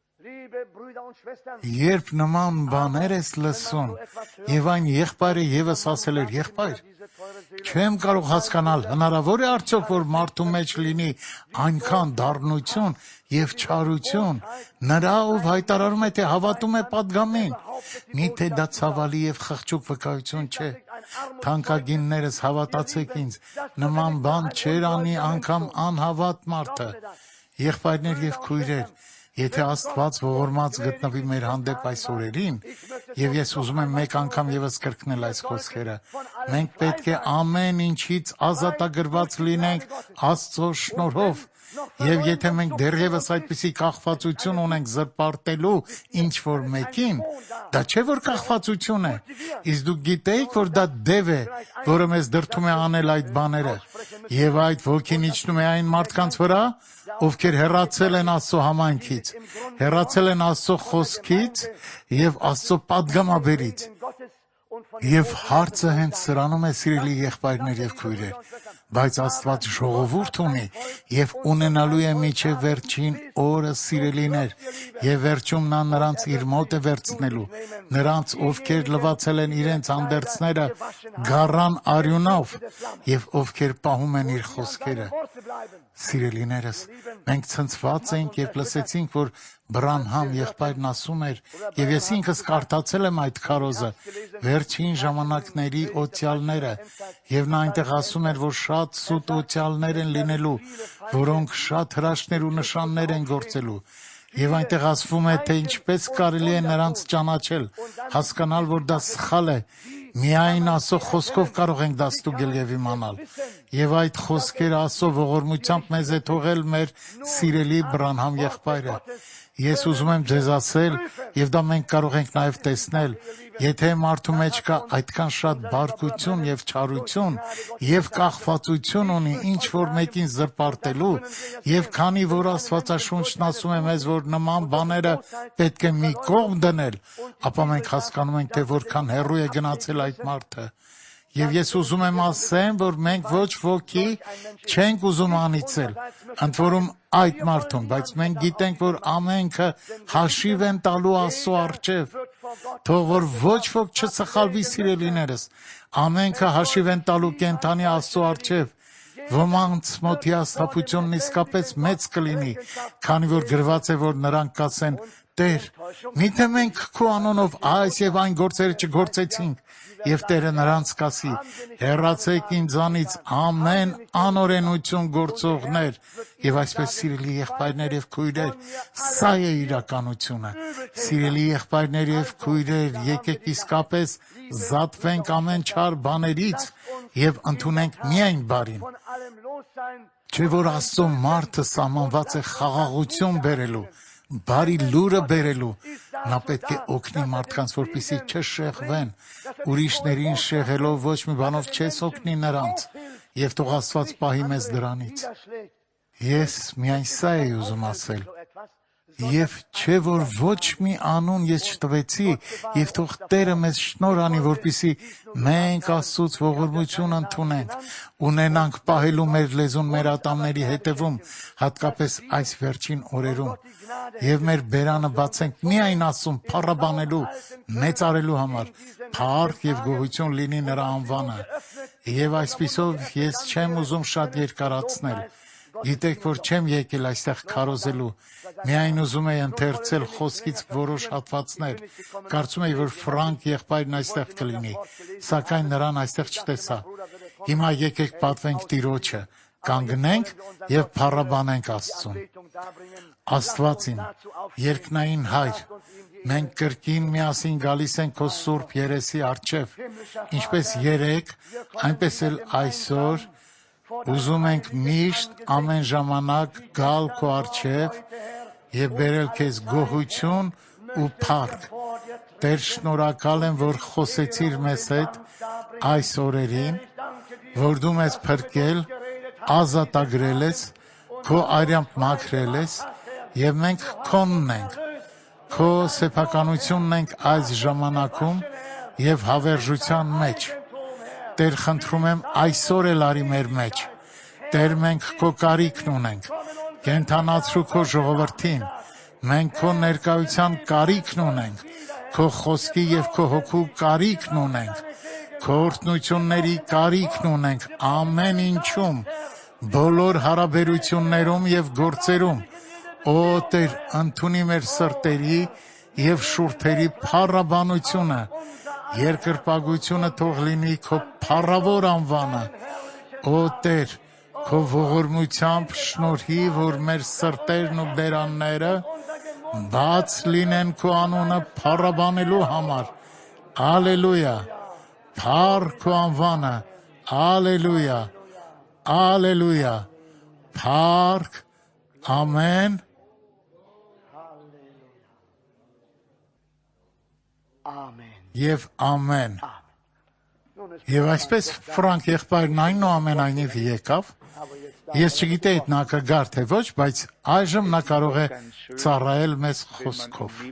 երբ նման բաներ ես լսում, և այն եղբայրը ևս ասել էր. եղբայր, չեմ կարող հասկանալ, հնարավոր է արդյոք, որ մարդու մեջ լինի այնքան դառնություն և չարություն, նրա, ով հայտարարում է, թե հավատում է պատգամին։ Միթե դա ցավալի և խղճուկ վկայություն չէ։ Թանկագիններս, հավատացեք ինձ, նման բան չէր անի անգամ անհավատ մարդը։ Եղբայրներ և քույրեր, եթե Աստված ողորմած գտնվի մեր հանդեպ այս օրերին, և ես ուզում եմ մեկ անգամ ևս կրկնել այս խոսքերը, մենք պետք է ամեն ինչից ազատագրված լինենք Աստծո շնորհով, և եթե մենք դեռևս այդպիսի կախվածություն ունենք զրպարտելու ինչ-որ մեկին, դա չէ որ կախվածություն է, իսկ դուք գիտեիք, որ դա դև է, որը մեզ դրդում է անել այդ բաները, և այդ ոգին իջնում է այն մարդկանց վրա, ովքեր հեռացել են Աստծո համայնքից, հեռացել են Աստծո խոսքից և Աստծո պատգամաբերից։ Եվ հարցը հենց սրանում է, սիրելի եղբայրներ և քույրեր, բայց Աստված ժողովուրդ ունի և ունենալու է մինչև վերջին օրը սիրելիներ, և վերջում նա նրանց իր մոտ է վերցնելու, նրանց, ովքեր լվացել են իրենց հանդերձները գառան արյունով և ովքեր պահում են իր խոսքերը։ Սիրելիներս, մենք ցնցված էինք, երբ լսեցինք, որ Բրանհամ եղբայրն ասում էր, և ես ինքս կարդացել եմ այդ քարոզը, վերջին ժամանակների օծյալները, և նա այնտեղ ասում էր, որ շատ սուտ օծյալներ են լինելու, որոնք շատ հրաշքներ ու նշաններ են գործելու։ Եվ այնտեղ ասվում է, թե ինչպես կարելի է նրանց ճանաչել, հասկանալ, որ դա սխալ է։ Միայն Աստծո խոսքով կարող ենք դա ստուգել և իմանալ։ Եվ այդ խոսքերը Աստծո ողորմությամբ մեզ է թողել մեր սիրելի Բրանհամ եղբայրը։ Ես ուզում եմ ձեզ ասել, և դա մենք կարող ենք նաև տեսնել, եթե մարդու մեջ կա այդքան շատ բարկություն և չարություն և կախվածություն ունի ինչ-որ մեկին զրպարտելու, և քանի որ Աստվածաշունչն ասում է մեզ, որ նման բաները պետք է մի կողմ դնել, ապա մենք հասկանում ենք, թե որքան հեռու է գնացել այդ մարդը։ Եվ ես ուզում եմ ասեմ, որ մենք ոչ ոքի չենք ուզում անիծել, ընդ որում այդ մարդուն, բայց մենք գիտենք, որ ամենքը հաշիվ են տալու Աստծո առջև։ Թող որ ոչ ոք չսխալվի, սիրելիներս, ամենքը հաշիվ են տալու կենդանի Աստծո առջև։ Ոմանց մոտ հիասթափությունն իսկապես մեծ կլինի, քանի որ գրված է, որ նրանք կասեն. Տեր, միթե մենք քո անունով այս և այն գործերը չգործեցինք, և Տերը նրանց կասի. հեռացեք ինձանից ամեն անօրենություն գործողներ։ Եվ այսպես, սիրելի եղբայրներ և քույրեր, սա է իրականությունը։ Սիրելի եղբայրներ և քույրեր, եկեք իսկապես զատվենք ամեն չար բաներից և ընդունենք միայն բարին։ Չէ՞ որ Աստծո մարդը սահմանված է խաղաղություն բերելու, բարի լուրը բերելու։ Նա պետք է օգնի մարդկանց, որպեսզի չշեղվեն, ուրիշներին շեղելով ոչ մի բանով չես օգնի նրանց, և թող Աստված պահի մեզ դրանից։ Ես միայն սա էի ուզում ասել։ Եվ չէ որ ոչ մի անուն ես չտվեցի, եւ թող Տերը մեզ շնորհ անի, որպեսզի մենք Աստծուց ողորմություն ընդունենք, ունենանք պահելու մեր լեզուն մեր ատամների հետևում, հատկապես այս վերջին օրերում, եւ մեր բերանը բացենք միայն Աստծուն փառաբանելու, մեծարելու համար, փառք եւ գոհություն լինի նրա անվանը։ Եվ այսպիսով ես չեմ ուզում շատ երկարացնել։ Գիտեք, որ չեմ եկել այստեղ քարոզելու, միայն ուզում եի ընթերցել խոսքից որոշ հատվածներ, կարծում եի, որ Ֆրանկ եղբայրն այստեղ կլինի, սակայն նրան այստեղ չտեսա։ Հիմա եկեք պատվենք Տիրոջը, կանգնենք եւ փառաբանենք Աստծուն։ Աստված իմ, երկնային Հայր, մենք կրկին միասին գալիս ենք քո սուրբ երեսի առջև, ինչպես երեկ, այնպես էլ այսօր ուզում ենք միշտ ամեն ժամանակ գալ քո առջև եւ բերել քեզ գոհություն ու փառք։ Տեր, շնորհակալ եմ, որ խոսեցիր մեզ հետ այս օրերին, որ դու մեզ փրկել, ազատագրել ես, քո արյամբ մաքրել ես եւ մենք քոնն ենք։ Քո սեփականությունն ենք այս ժամանակում եւ հավերժության մեջ։ Տեր, խնդրում եմ այսօր էլ արի մեր մեջ։ Տեր, մենք քո կարիքն ունենք, կենթանացրու քո ժողովրդին, մենք քո ներկայության կարիքն ունենք, քո խոսքի եւ քո հոգու կարիքն ունենք, քո օրհնությունների կարիքն ունենք ամեն ինչում, բոլոր հարաբերություններում եւ գործերում։ Օ Տեր, ընդունի մեր սրտերի եւ շուրթերի փառաբանությունը, երկրպագությունը թող լինի քո փառավոր անվանը։ Օ Տեր, քո ողորմությամբ շնորհի, որ մեր սրտերն ու բերանները բաց լինեն քո անունը փառաբանելու համար։ Ալելույա։ Փառք քո անվանը։ Ալելույա։ Ալելույա։ Փառք։ Ամեն։ Եվ ամեն։ Եվ այսպես Ֆրանկ եղբայրն այնուամենայնիվ եկավ, ես չգիտեի նա կգար թե ոչ, բայց այժմ նա կարող է ծառայել մեզ խոսքով։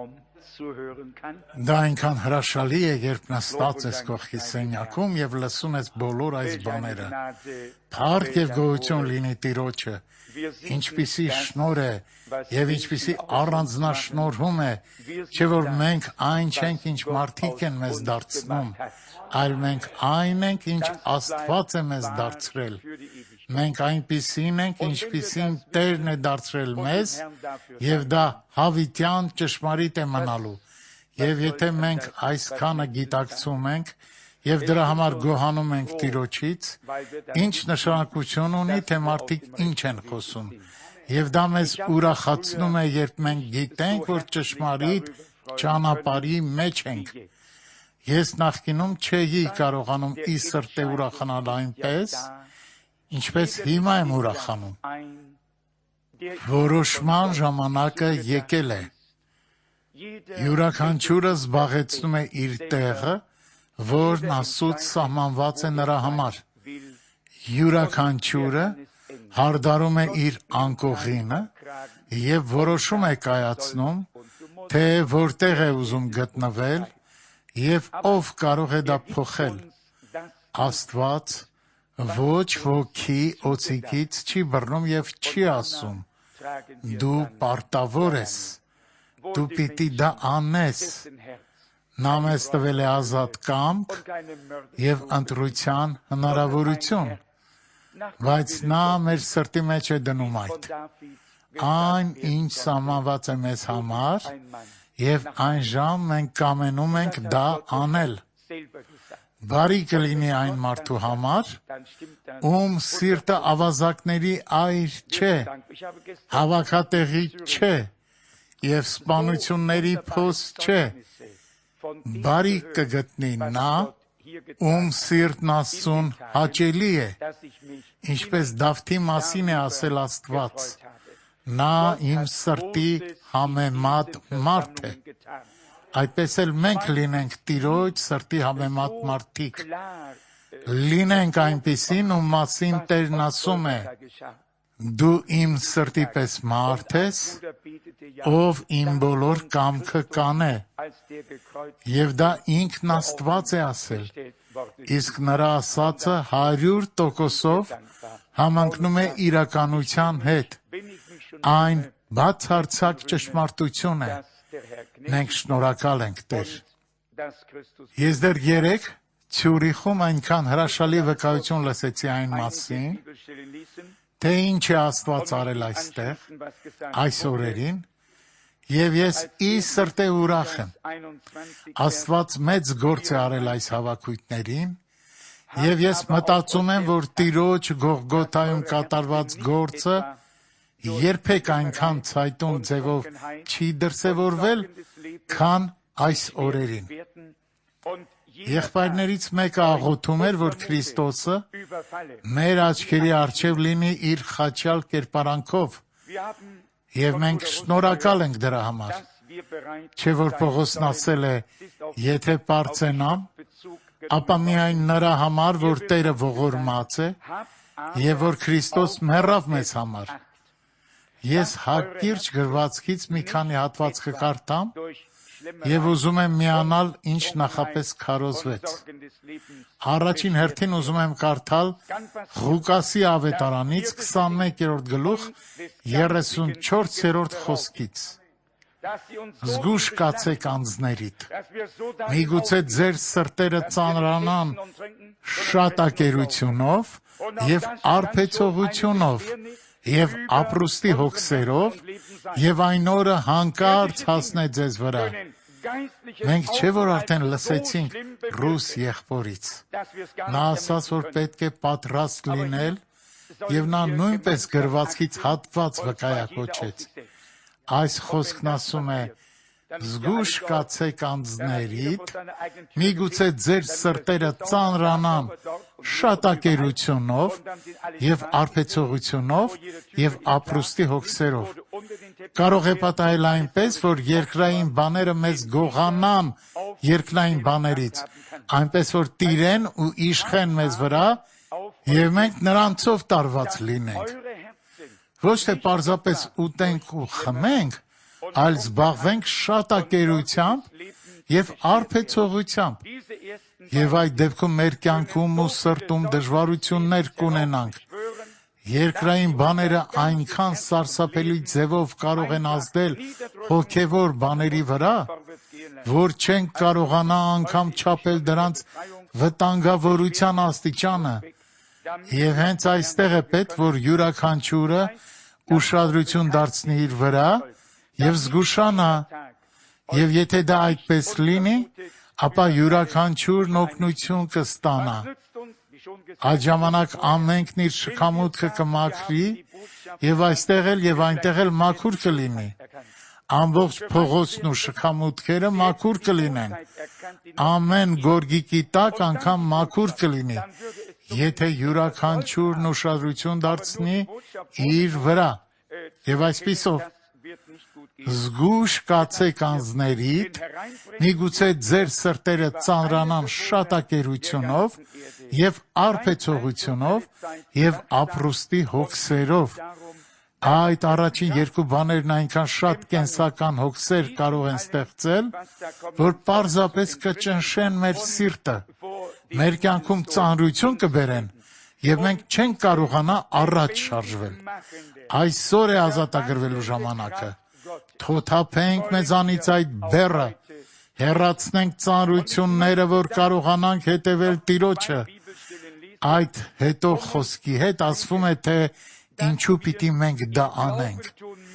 Դա այնքան հրաշալի է, երբ նստած ես կողքի սենյակում եւ լսում ես բոլոր այս բաները։ Փառք եւ գոհություն լինի Տիրոջը, ինչպիսի շնորհ է եւ ինչպիսի առանձնաշնորհում է, չէ որ մենք այն չենք, ինչ մարդիկ են մեզ դարձնում, այլ մենք այն ենք, ինչ Աստված է մեզ դարձրել։ Մենք այնպիսին ենք, ինչպիսին Տերն է դարձրել մեզ, եւ դա հավիտյան ճշմարիտ է մնալու։ Եվ եթե մենք այսքանը գիտակցում ենք եւ դրա համար գոհանում ենք Տիրոջից, ինչ նշանակություն ունի, թե մարդիկ ինչ են խոսում։ Եվ դա մեզ ուրախացնում է, երբ մենք գիտենք, որ ճշմարիտ ճանապարհի մեջ ենք։ Ես նախկինում չէի կարողանում ի սրտե ուրախանալ այնպես, ինչպես հիմա եմ ուրախանում։ Որոշման ժամանակը եկել է։ Յուրաքանչյուրը զբաղեցնում է իր տեղը, որն Աստծուց սահմանված է նրա համար։ Յուրաքանչյուրը հարդարում է իր անկողինը եւ որոշում է կայացնում, թե որտեղ է ուզում գտնվել եւ ով կարող է դա փոխել։ Աստված ոչ ոքի օծիկից չի բռնում եւ չի ասում. դու պարտավոր ես, դու պիտի դա անես։ Նա մեզ տվել է ազատ կամք եւ ընտրության հնարավորություն, բայց նա մեր սրտի մեջ է դնում այդ։ Այն, ինչ սահմանված է մեզ համար, եւ այնժամ մենք կամենում ենք դա անել։ Բարի կլինի այն մարդու համար, ում սիրտը ավազակների այր չէ, հավաքատեղի չէ եւ սպանությունների փոս չէ։ Բարի կգտնի նա, ում սիրտն Աստծուն հաճելի է, ինչպես Դավթի մասին է ասել Աստված. նա իմ սրտի համեմատ մարդ է։ Այդպես էլ մենք լինենք Տիրոջ սրտի համեմատ մարդիկ։ Լինենք այնպիսին, ում մասին Տերն ասում է. Դու իմ սրտի պես մարդ ես, ով իմ բոլոր կամքը կանե, և դա ինքն Աստված է ասել, իսկ նրա ասածը հարյուր տոկոսով համընկնում է իրականության հետ, այն բացարձակ ճշմարտություն է, մենք շնորհակալ ենք Տեր։ Ես դեռ երեկ Ցյուրիխում այնքան հրաշալի վկայություն լսեցի այն մասին, թե ինչ է Աստված արել այստեղ, այս օրերին, և ես ի սրտե ուրախ եմ։ Աստված մեծ գործ է արել այս հավաքույթներին, և ես մտածում եմ, որ Տիրոջ Գողգոթայում կատարված գործը երբեք այնքան ցայտուն ձևով չի դրսևորվել, քան այս օրերին։ Եղբայրներից մեկը աղոթում էր, որ Քրիստոսը մեր աչքերի առջև լինի իր խաչյալ կերպարանքով, և մենք շնորհակալ ենք դրա համար։ Չէ՞ որ Պողոսն ասել է. «Եթե պարծենամ, ապա միայն նրա համար, որ Տերը ողորմած է, և որ Քրիստոս մեռավ մեզ համար»։ Ես հակիրճ գրվածքից մի քանի հատված կկարդամ, և ուզում եմ միանալ, ինչ նախապես քարոզվեց։ Առաջին հերթին ուզում եմ կարդալ Ղուկասի ավետարանից քսանմեկերորդ գլուխ երեսունչորսերորդ խոսքից. «Զգուշ կացեք անձներիդ, միգուցե ձեր սրտերը ծանրանան շատակերությունով և արբեցողությունով և ապրուստի հոգսերով, և այն օրը հանկարծ հասնե ձեզ վրա»։ Մենք չէ՞ որ արդեն լսեցինք ռուս եղբորից։ Նա ասաց, որ պետք է պատրաստ լինել, և նա նույնպես գրվածքից հատված վկայակոչեց։ Այս խոսքն ասում է. «Զգուշ կացեք անձներիդ, միգուցե ձեր սրտերը ծանրանան շատակերությունով և արբեցողությունով և ապրուստի հոգսերով»։ Կարող է պատահել այնպես, որ երկրային բաները մեզ գողանան երկնային բաներից, այնպես որ տիրեն ու իշխեն մեզ վրա, և մենք նրանցով տարված լինենք։ Ոչ թե պարզապես ուտենք ու խմենք, այլ զբաղվենք շատակերությամբ և արբեցողությամբ, և այդ դեպքում մեր կյանքում ու սրտում դժվարություններ կունենանք։ Երկրային բաները այնքան սարսափելի ձևով կարող են ազդել հոգևոր բաների վրա, որ չենք կարողանա անգամ չափել դրանց վտանգավորության աստիճանը, և հենց այստեղ է պետք, որ յուրաքանչյուրը ուշադրություն դարձնի իր վրա և զգուշանա, և եթե դա այդպես լինի, ապա յուրաքանչյուրն օգնություն կստանա։ Այդ ժամանակ ամենքն իր շքամուտքը կմաքրի, և այստեղ էլ և այնտեղ էլ մաքուր կլինի։ Ամբողջ փողոցն ու շքամուտքերը մաքուր կլինեն։ Ամեն գորգիկի տակ անգամ մաքուր կլինի, եթե յուրաքանչյուրն ուշադրություն դարձնի իր վրա։ Եվ այսպիսով, զգուշ կացեք անձներիդ, միգուցե ձեր սրտերը ծանրանան շատակերությունով և արբեցողությունով և ապրուստի հոգսերով։ Այդ առաջին երկու բաներն այնքան շատ կենսական հոգսեր կարող են ստեղծել, որ պարզապես կճնշեն մեր սիրտը, մեր կյանքում ծանրություն կբերեն, և մենք չենք կարողանա առաջ շարժվել։ Այսօր է ազատագրվելու ժամանակը։ Թոթափենք մեզանից այդ բեռը, հեռացնենք ծանրությունները, որ կարողանանք հետևել Տիրոջը։ Այդ հետո խոսքի հետ ասվում է, թե ինչու պիտի մենք դա անենք,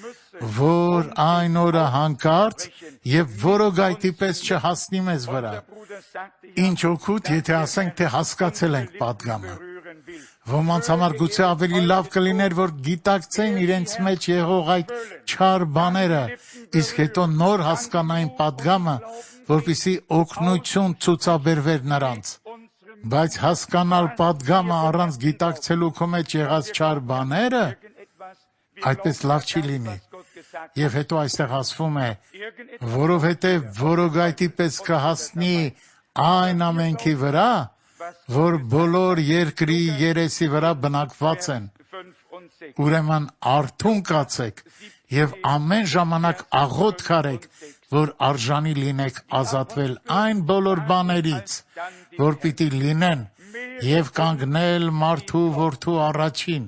որ այն օրը հանկարծ և որոգայթի պես չհասնի մեզ վրա։ Ինչ օգուտ, եթե ասենք, թե հասկացել ենք պատգամը։ Ոմանց համար գուցե ավելի լավ կլիներ, որ գիտակցեին իրենց մեջ եղող այդ չար բաները, իսկ հետո նոր հասկանային պատգամը, որպեսզի օգնություն ցուցաբերվեր նրանց։ Բայց հասկանալ պատգամը առանց գիտակցելու քո մեջ եղած չար բաները, այդպես լավ չի լինի։ Եվ հետո այստեղ ասվում է, որովհետև որոգայթի պես կհասնի այն ամենքի վրա, որ բոլոր երկրի երեսի վրա բնակված են։ ուրեմն արթուն կացեք եւ ամեն ժամանակ աղոթք արեք, որ արժանի լինեք ազատվել այն բոլոր բաներից, որ պիտի լինեն, եւ կանգնել մարդու որդու առաջին։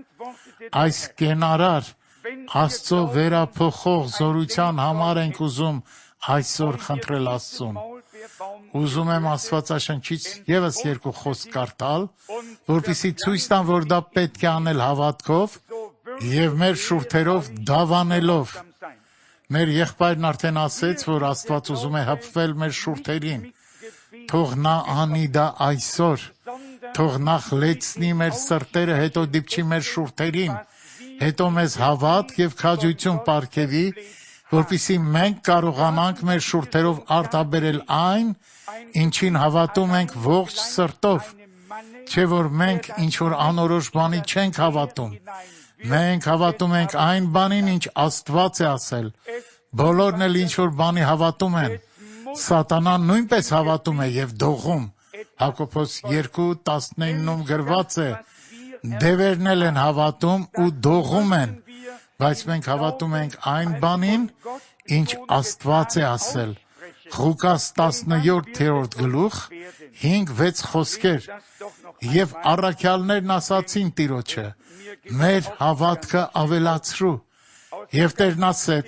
Այս կենարար Աստծո վերափոխող զորության համար ենք ուզում այսօր խնդրել Աստծուն։ Ուզում եմ Աստվածաշնչից եւս երկու խոսք կարդալ, որպեսզի ցույց տան, որ դա պետք է անել հավատքով եւ մեր շուրթերով դավանելով։ Մեր եղբայրն արդեն ասեց, որ Աստված ուզում է հպվել մեր շուրթերին։ Թող նա անի դա այսօր։ Թող նախ լեցնի մեր սրտերը, հետո դիպչի մեր շուրթերին, հետո մեզ հավատք եւ քաջություն պարգևի, որպեսզի մենք կարողանանք մեր շուրթերով արտաբերել այն, ինչին հավատում ենք ողջ սրտով, չէ որ մենք ինչ-որ անորոշ բանի չենք հավատում։ Մենք հավատում ենք այն բանին, ինչ Աստված է ասել։ Բոլորն էլ ինչ-որ բանի հավատում են։ Սատանան նույնպես հավատում է եւ դողում։ Հակոբոս երկու տասնինում գրված է. դևերն էլ են հավատում ու դողում են, բայց մենք հավատում ենք այն բանին, ինչ Աստված է ասել։ Ղուկաս տասնյոթերորդ գլուխ հինգ վեց խոսքեր։ Եվ առաքյալներն ասացին Տիրոջը. մեր հավատքը ավելացրու։ Եվ Տերն ասեց.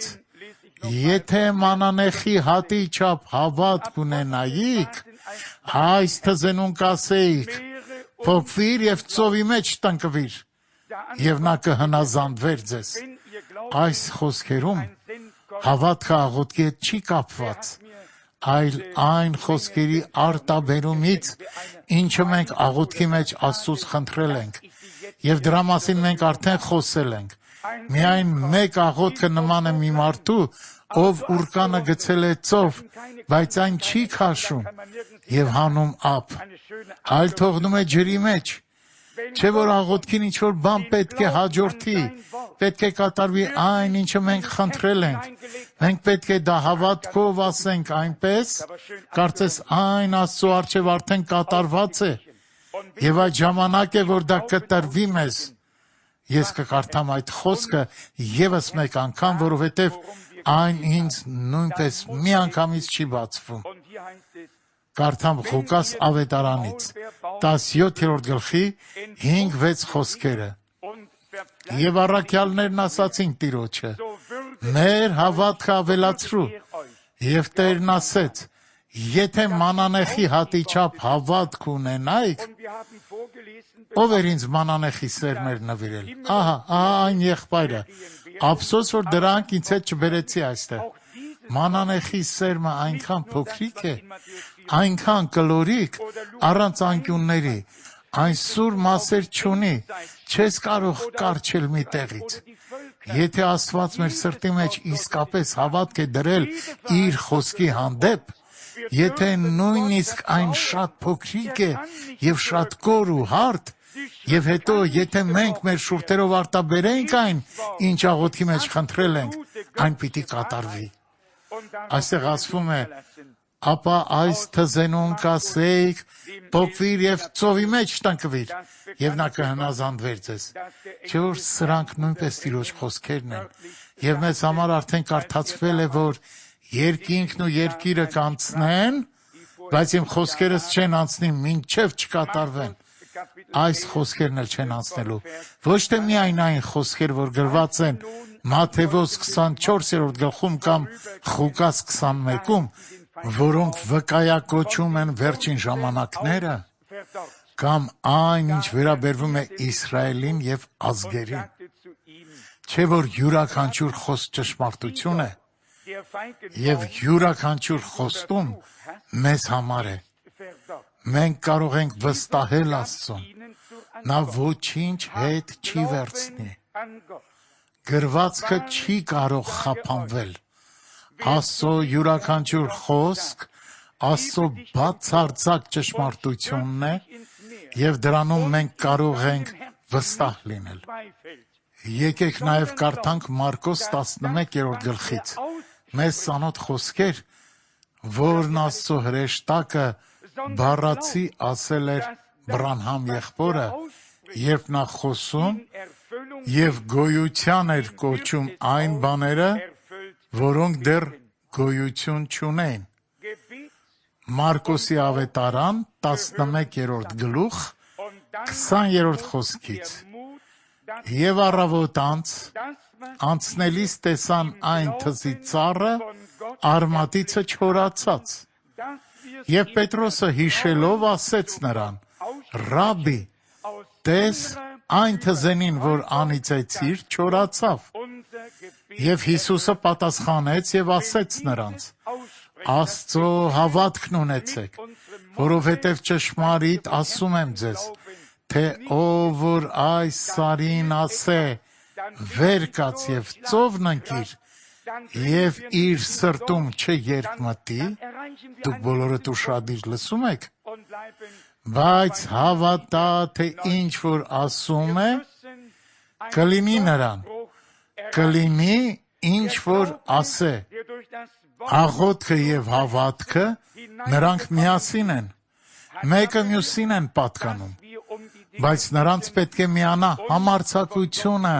եթե մանանեխի հատի չափ հավատք ունենայիք, այս թզենուն կասեիք. փոքվիր եւ ծովի մեջ տնկվիր, եւ նա կհնազանդվեր ձեզ։ Այս խոսքերում հավատքը աղոթքի հետ չի կապված, այլ այն խոսքերի արտաբերումից, ինչը մենք աղոթքի մեջ Աստծուց խնդրել ենք, եւ դրա մասին մենք արդեն խոսել ենք։ Միայն մեկ աղոթքը նման է մի մարդու, ով ուրկանը գցել է ծով, բայց այն չի քաշում եւ հանում ափ, այլ թողնում է ջրի մեջ։ Չէ որ աղոթքին ինչ-որ բան պետք է հաջորդի, պետք է կատարվի այն, ինչը մենք խնդրել ենք։ Մենք պետք է դա հավատքով ասենք այնպես, կարծես այն Աստծո առջև արդեն կատարված է, եւ այդ ժամանակ է, որ դա կտրվի մեզ։ Ես կկարդամ այդ խոսքը եւս մեկ անգամ, որովհետեւ այն ինձ նույնպես մի անգամից չի բացվում։ Կարդամ Ղուկաս ավետարանից տասնյոթերորդ գլխի հինգ վեց խոսքերը։ Եվ առաքյալներն ասացին Տիրոջը. մեր հավատքը ավելացրու։ Եվ Տերն ասեց. եթե մանանեխի հատի չափ հավատք ունենայիք, ով էր ինձ մանանեխի սերմեր նվիրել։ Ահա, ահա այն եղբայրը։ Ափսոս, որ դրանք ինձ հետ չբերեցի այստեղ։ Մանանեխի սերմը այնքան փոքրիկ է, այնքան կլորիկ, առանց անկյունների, այն սուր մասեր չունի, չես կարող կառչել մի տեղից։ Եթե Աստված մեր սրտի մեջ իսկապես հավատք է դրել իր խոսքի հանդեպ, եթե նույնիսկ այն շատ փոքրիկ է եւ շատ կոր ու հարթ, եւ հետո եթե մենք մեր շուրթերով արտաբերենք այն, ինչ աղոթքի մեջ խնդրել ենք, այն պիտի կատարվի։ Այստեղ ասվում է. ապա այս թզենուն կասեիք. փոքվիր եւ ծովի մեջ տնկվիր, եւ նա կհնազանդվեր ձեզ։ Չէ՞ որ սրանք նույնպես Տիրոջ խոսքերն են, եւ մեզ համար արդեն կարդացվել է, որ երկինքն ու երկիրը կանցնեն, բայց իմ խոսքերս չեն անցնի, մինչև չկատարվեն։ Այս խոսքերն էլ չեն անցնելու։ Ոչ թե միայն այն խոսքեր, որ գրված են Մատթեոս քսանչորսերորդ գլխում կամ Ղուկաս քսանմեկում, որոնք վկայակոչում են վերջին ժամանակները, կամ այն, ինչ վերաբերվում է Իսրայելին եւ ազգերին։ Չէ որ յուրաքանչյուր խոսք ճշմարտություն է, եւ յուրաքանչյուր խոստում մեզ համար է։ Մենք կարող ենք վստահել Աստծուն, նա ոչինչ հետ չի վերցնի։ Գրվածքը չի կարող խափանվել։ Աստծո յուրաքանչյուր խոսք Աստծո բացարձակ ճշմարտությունն է, եւ դրանում մենք կարող ենք վստահ լինել։ Եկեք նաեւ կարդանք Մարկոս տասնմեկերորդ գլխից։ Մեզ ծանոթ խոսքեր, որն Աստծո հրեշտակը բառացի ասել էր Բրանհամ եղբորը, երբ նա խոսում եւ գոյության էր կոչում այն բաները, որոնք դեռ գոյություն չունեն։ Մարկոսի ավետարան տասնմեկերորդ գլուխ քսաներորդ խոսքից։ Եվ առավոտ անց անցնելիս տեսան այն թզի ծառը արմատիցը չորացած։ Եվ Պետրոսը հիշելով ասեց նրան. «Ռաբբի, տես այն թզենին, որ անիծեցիր, չորացավ»։ Եվ Հիսուսը պատասխանեց եւ ասեց նրանց. «Աստծո հավատքն ունեցեք, որովհետեւ ճշմարիտ ասում եմ ձեզ, թե ով որ այս սարին ասե, վեր կաց եւ ծովն ընկիր, եւ իր սրտում չերկմտի», դուք բոլորդ ուշադիր լսում եք, բայց հավատա, թե ինչ որ ասում է, կլինի նրան, կլինի ինչ որ ասե։ Աղոթքը եւ հավատքը նրանք միասին են, մեկը մյուսին են պատկանում, բայց նրանց պետք է միանա համարձակությունը,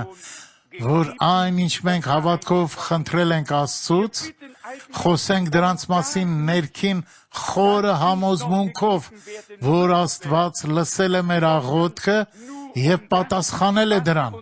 որ այն, ինչ մենք հավատքով խնդրել ենք Աստծուց, խոսենք դրանց մասին ներքին խորը համոզմունքով, որ Աստված լսել է մեր աղոթքը եւ պատասխանել է դրան։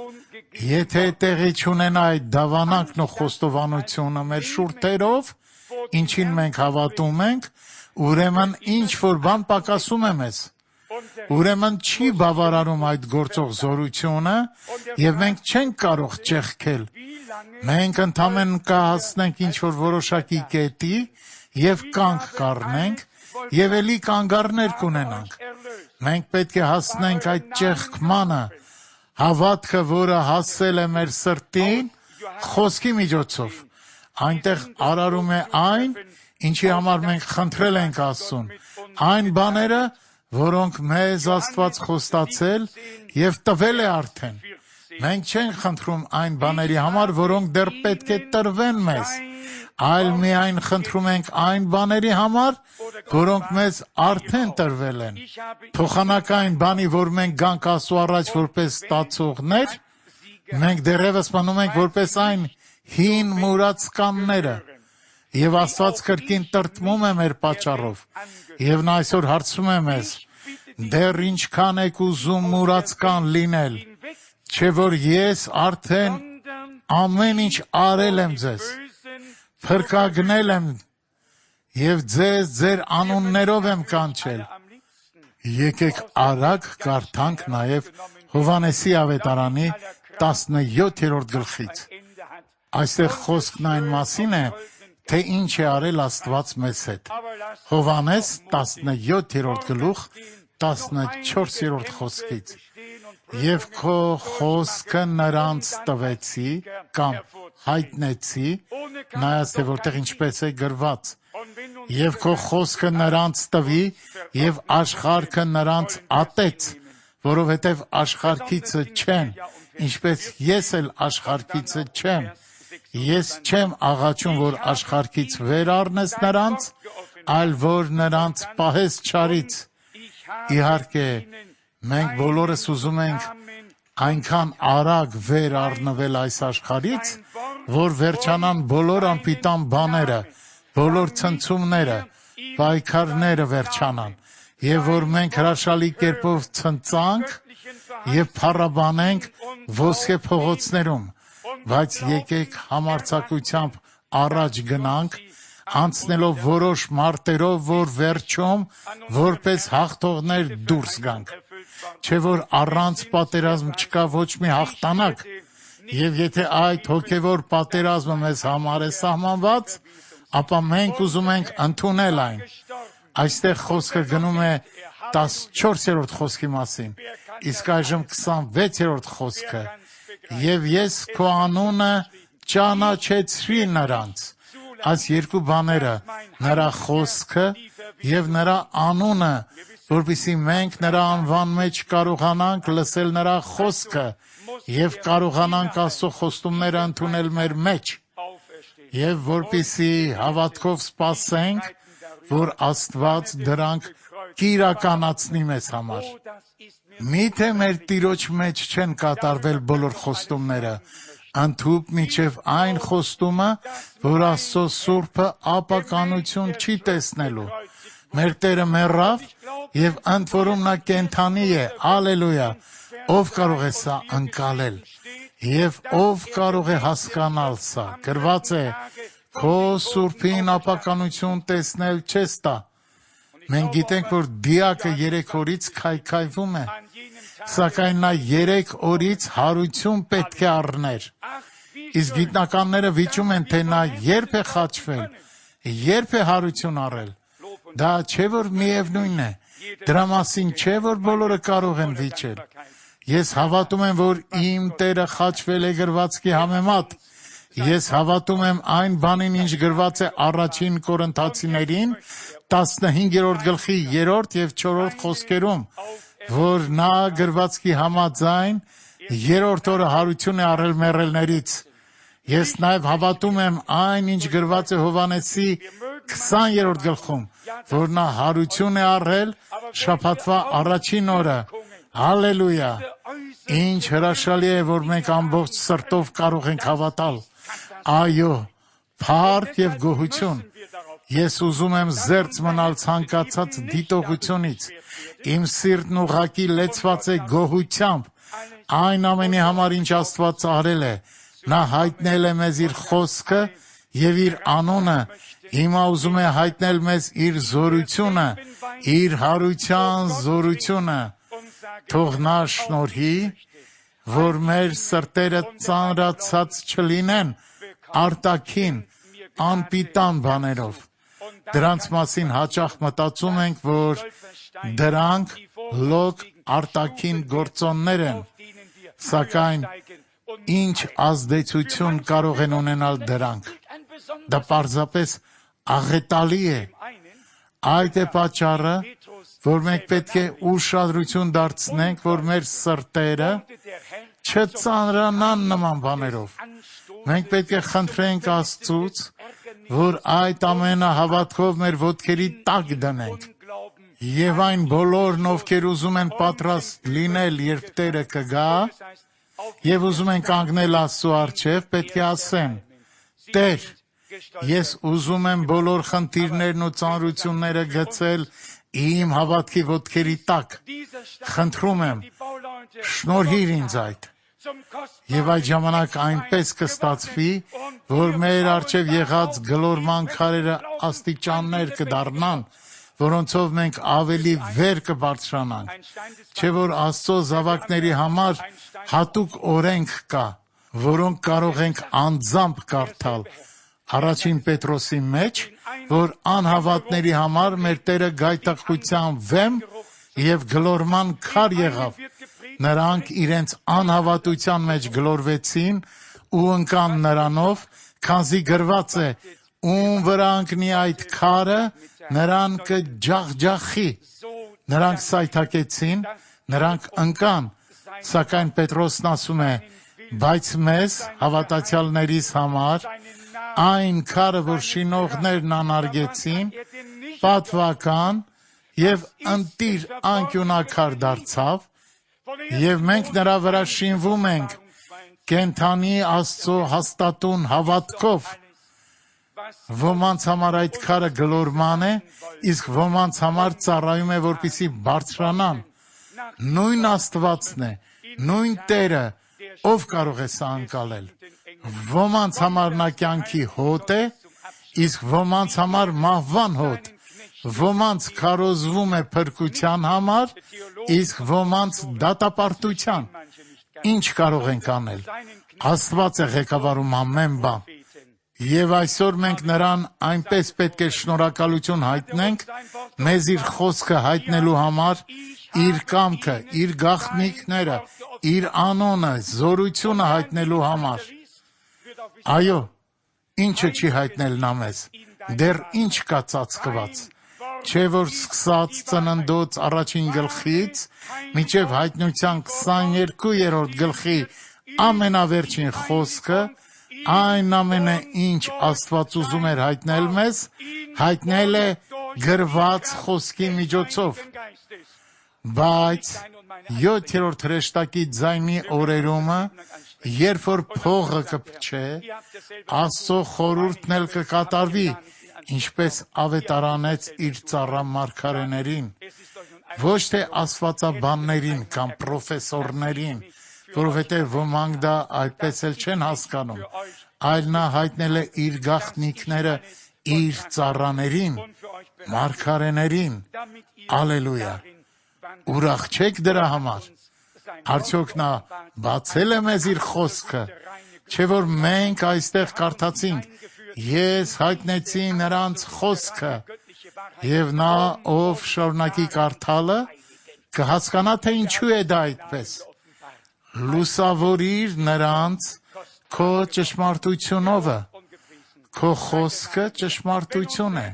Եթե տեղի չունենա այդ դավանանքն ու խոստովանությունը մեր շուրթերով, ինչին մենք հավատում ենք, ուրեմն ինչ որ բան պակասում է մեզ։ Ուրեմն չի բավարարում այդ գործող զորությունը եւ մենք չենք կարող ճեղքել։ Մենք ընդամենը կհասնենք ինչ որ որոշակի կետի եւ կանգ կառնենք եւ ելի կանգառներ կունենանք։ Մենք պետք է հասնենք այդ ճեղքմանը, հավատքը, որը հասել է մեր սրտին, խոսքի միջոցով։ Այնտեղ արարում է այն, ինչի համար մենք խնդրել ենք Աստծուն, այն բաները, որոնք մեզ Աստված խոստացել եւ տվել է արդեն։ Մենք չենք խնդրում այն բաների համար, որոնք դեռ պետք է տրվեն մեզ, այլ միայն խնդրում ենք այն բաների համար, որոնք մեզ արդեն տրվել են։ Փոխանակային բանի, որ մենք գանք Աստծո առաջ որպես ստացողներ, մենք դեռևս մնում ենք որպես այն հին մուրացկանները, եւ Աստված կրկին տրտմում է մեր պատճառով, եւ նա այսօր հարցում է մեզ. «Դեռ ինչքան եք ուզում մուրացկան լինել, չէ որ ես արդեն ամեն ինչ արել եմ ձեզ, փրկագնել եմ եւ ձեզ ձեր անուններով եմ կանչել»։ Եկեք արագ կարդանք նաեւ Հովհաննեսի ավետարանի տասնյոթերորդ գլխից։ Այստեղ խոսքն այն մասին է, թե ինչ է արել Աստված մեզ հետ։ Հովհաննես տասնյոթերորդ գլուխ տասնչորսերորդ խոսքից։ Եվ քո խոսքը նրանց տվեցի կամ հայտնեցի, նայած թե որտեղ ինչպես է գրված, եւ քո խոսքը նրանց տվի եւ աշխարհքը նրանց ատեց, որովհետեւ աշխարհքիցը չեն, ինչպես ես էլ աշխարհքիցը չեմ։ Ես չեմ աղաչում, որ աշխարհքից վեր առնես նրանց, այլ որ նրանց պահես չարից։ Իհարկե, մենք բոլորս ուզում ենք այնքան արագ վեր առնվել այս աշխարհից, որ վերջանան բոլոր անպիտան բաները, բոլոր ցնցումները, պայքարները վերջանան, եւ որ մենք հրաշալի կերպով ցնծանք եւ փառաբանենք ոսկե փողոցներում, բայց եկեք համարձակությամբ առաջ գնանք, անցնելով որոշ մարտերով, որ վերջում որպես հաղթողներ դուրս գանք։ Չէ որ առանց պատերազմ չկա ոչ մի հաղթանակ, եւ եթե այդ հոգեվոր պատերազմը մեզ համար է սահմանված, ապա մենք ուզում ենք ընդունել այն։ Այստեղ խոսքը գնում է տասնչորսերորդ խոսքի մասին, իսկ այժմ քսանվեցերորդ խոսքը։ Եվ ես քո անունը ճանաչեցրի նրանց։ Այս երկու բաները, նրա խոսքը եւ նրա անունը, որպեսզի մենք նրա անվան մեջ կարողանանք լսել նրա խոսքը եւ կարողանանք Աստծո խոստումները ընդունել մեր մեջ, եւ որպեսզի հավատքով սպասենք, որ Աստված դրանք կիրականացնի մեզ համար։ Միթե մեր Տիրոջ մեջ չեն կատարվել բոլոր խոստումները, ընդհուպ միջև այն խոստումը, որ Աստծո Սուրբը ապականություն չի տեսնելու։ Մեր Տերը մեռավ եւ ընդ որում նա կենդանի է, ալելույա, ով կարող է սա ընկալել եւ ով կարող է հասկանալ սա։ Գրված է, քո Սուրբին ապականություն տեսնել չես տա։ Մենք գիտենք, որ դիակը երեք օրից քայքայվում է, սակայն նա երեք օրից հարություն պետք է առներ։ Իսկ գիտնականները վիճում են, թե նա երբ է խաչվել, երբ է հարություն առել։ Դա չէ, որ միևնույն է, դրա մասին չէ, որ բոլորը կարող են վիճել։ Ես հավատում եմ, որ իմ Տերը խաչվել է գրվածքի համեմատ։ Ես հավատում եմ այն բանին, ինչ գրված է առաջին Կորինթացիներին տասնհինգերորդ գլխի երրորդ եւ չորրորդ խոսքերում, որ նա գրվածքի համաձայն երրորդ օրը հարություն է առել մեռելներից։ Ես նաև հավատում եմ այն, ինչ գրված է Հովհաննեսի քսաներորդ գլխում, որ նա հարություն է առել շաբաթվա առաջին օրը։ Հալելույա։ Ինչ հրաշալի է, որ մենք ամբողջ սրտով կարող ենք հավատալ։ Այո, փառք եւ գոհություն։ Ես ուզում եմ զերծ մնալ ցանկացած դիտողությունից։ Իմ սիրտն ուղղակի լեցված է գոհությամբ այն ամենի համար, ինչ Աստված արել է։ Նա հայտնել է մեզ իր խոսքը եւ իր անունը, հիմա ուզում է հայտնել մեզ իր զորությունը, իր հարության զորությունը։ Թող նա շնորհի, որ մեր սրտերը ծանրացած չլինեն արտաքին անպիտան բաներով։ Դրանց մասին հաճախ մտածում ենք, որ դրանք լոկ արտաքին գործոններ են, սակայն ինչ ազդեցություն կարող են ունենալ դրանք։ Դա պարզապես աղետալի է։ Այդ է պատճառը, որ մենք պետք է ուշադրություն դարձնենք, որ մեր սրտերը չծանրանան նման բաներով։ Մենք պետք է խնդրենք Աստծուց, որ այդ ամենը հավատքով մեր ոտքերի տակ դնենք։ Եվ այն բոլորն, ովքեր ուզում են պատրաստ լինել, երբ Տերը կգա, եւ ուզում են կանգնել Աստծո առջև, պետք է ասեն. Տեր, ես ուզում եմ բոլոր խնդիրներն ու ծանրությունները գցել իմ հավատքի ոտքերի տակ։ Խնդրում եմ, շնորհիր ինձ այդ։ Եվ այդ ժամանակ այնպես կստացվի, որ մեր առջև եղած գլորման քարերը աստիճաններ կդառնան, որոնցով մենք ավելի վեր կբարձրանանք։ Չէ՞ որ Աստծո զավակների համար հատուկ օրենք կա, որոնք կարող ենք անձամբ կարդալ առաջին Պետրոսի մեջ, որ անհավատների համար մեր Տերը գայթակղության վեմ եւ գլորման քար եղավ։ Նրանք իրենց անհավատության մեջ գլորվեցին ու ընկան նրանով, քանզի գրված է. ում վրա ընկնի այդ քարը, նրան կջախջախի։ Նրանք սայթաքեցին, նրանք ընկան, սակայն Պետրոսն ասում է. բայց մեզ, հավատացյալներիս համար, այն քարը, որ շինողներն անարգեցին, պատվական եւ ընտիր անկյունակար դարձավ, եւ մենք նրա վրա շինվում ենք կենդանի Աստծո հաստատուն հավատքով։ Ոմանց համար այդ քարը գլորման է, իսկ ոմանց համար ծառայում է, որպեսզի բարձրանան։ Նույն Աստվածն է, նույն Տերը, ով կարող է սա ընկալել։ Ոմանց համար նա կյանքի հոտ է, իսկ ոմանց համար մահվան հոտ։ Ոմանց քարոզվում է փրկության համար, իսկ ոմանց դատապարտության։ Ինչ կարող ենք անել։ Աստված է ղեկավարում ամեն բան։ Եվ այսօր մենք նրան այնպես պետք է շնորհակալություն հայտնենք, մեզ իր խոսքը հայտնելու համար, իր կամքը, իր գաղտնիքները, իր անունը, զորությունը հայտնելու համար։ Այո, ինչը չի հայտնել նա մեզ, դեռ ինչ կա ծածկված։ Չէ որ սկսած ծննդոց առաջին գլխից, մինչև հայտնության քսաներկուերորդ գլխի ամենավերջին խոսքը, այն ամենը, ինչ Աստված ուզում էր հայտնել մեզ, հայտնել է գրված խոսքի միջոցով։ Բայց յոթերորդ հրեշտակի ձայնի օրերումը, երբ որ փողը կփչե, Աստծո խորհուրդն էլ կկատարվի, ինչպես ավետարանեց իր ծառա մարգարեներին, ոչ թե աստվածաբաններին կամ պրոֆեսորներին, որովհետև ոմանք դա այդպես էլ չեն հասկանում, այլ նա հայտնել է իր գաղտնիքները իր ծառաներին, մարգարեներին, ալելույա, ուրախ չեք դրա համար, արդյոք նա բացել է մեզ իր խոսքը, չէ որ մենք այստեղ կարդացինք, ես հայտնեցի նրանց խոսքը, և նա ով շարունակի կարդալը, կհասկանա թե ինչու է դա այդպես, լուսավորիր նրանց քո ճշմարտությունովը, քո խոսքը ճշմարտություն է,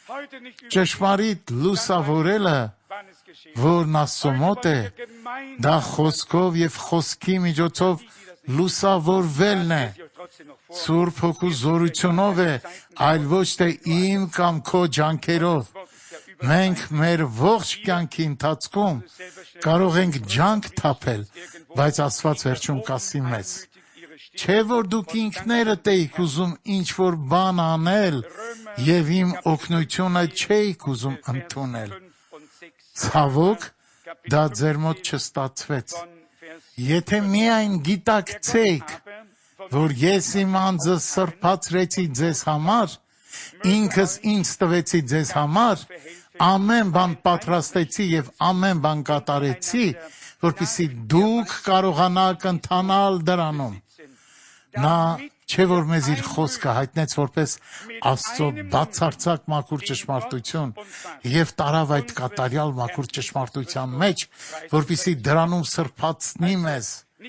ճշմարիտ լուսավորելը, որն Աստծո մոտ է, դա խոսքով և խոսքի միջոցով լուսավորվելն է, Սուրբ Հոգու զորությունով է, այլ ոչ թե իմ կամ քո ջանքերով, մենք մեր ողջ կյանքի ընթացքում կարող ենք ջանք թափել, բայց Աստված վերջում կասի մեզ, չէ որ դուք ինքներդ էիք ուզում ինչ-որ բան անել և իմ օգնությունը չէիք ուզում ընդունել, ցավոք, դա ձեր մոտ չստացվեց, եթե միայն գիտակցեիք, որ ես իմ անձը սրբացրեցի ձեզ համար, ինքս ինձ տվեցի ձեզ համար, ամեն բան պատրաստեցի և ամեն բան կատարեցի, որպեսզի դուք կարողանաք ընթանալ դրանում, նա չէ որ մեզ իր խոսքը հայտնեց որպես Աստծո բացարձակ մաքուր ճշմարտություն և տարավ այդ կատարյալ մաքուր ճշմարտության մեջ, որպեսզի դրանում սրբացնի մեզ,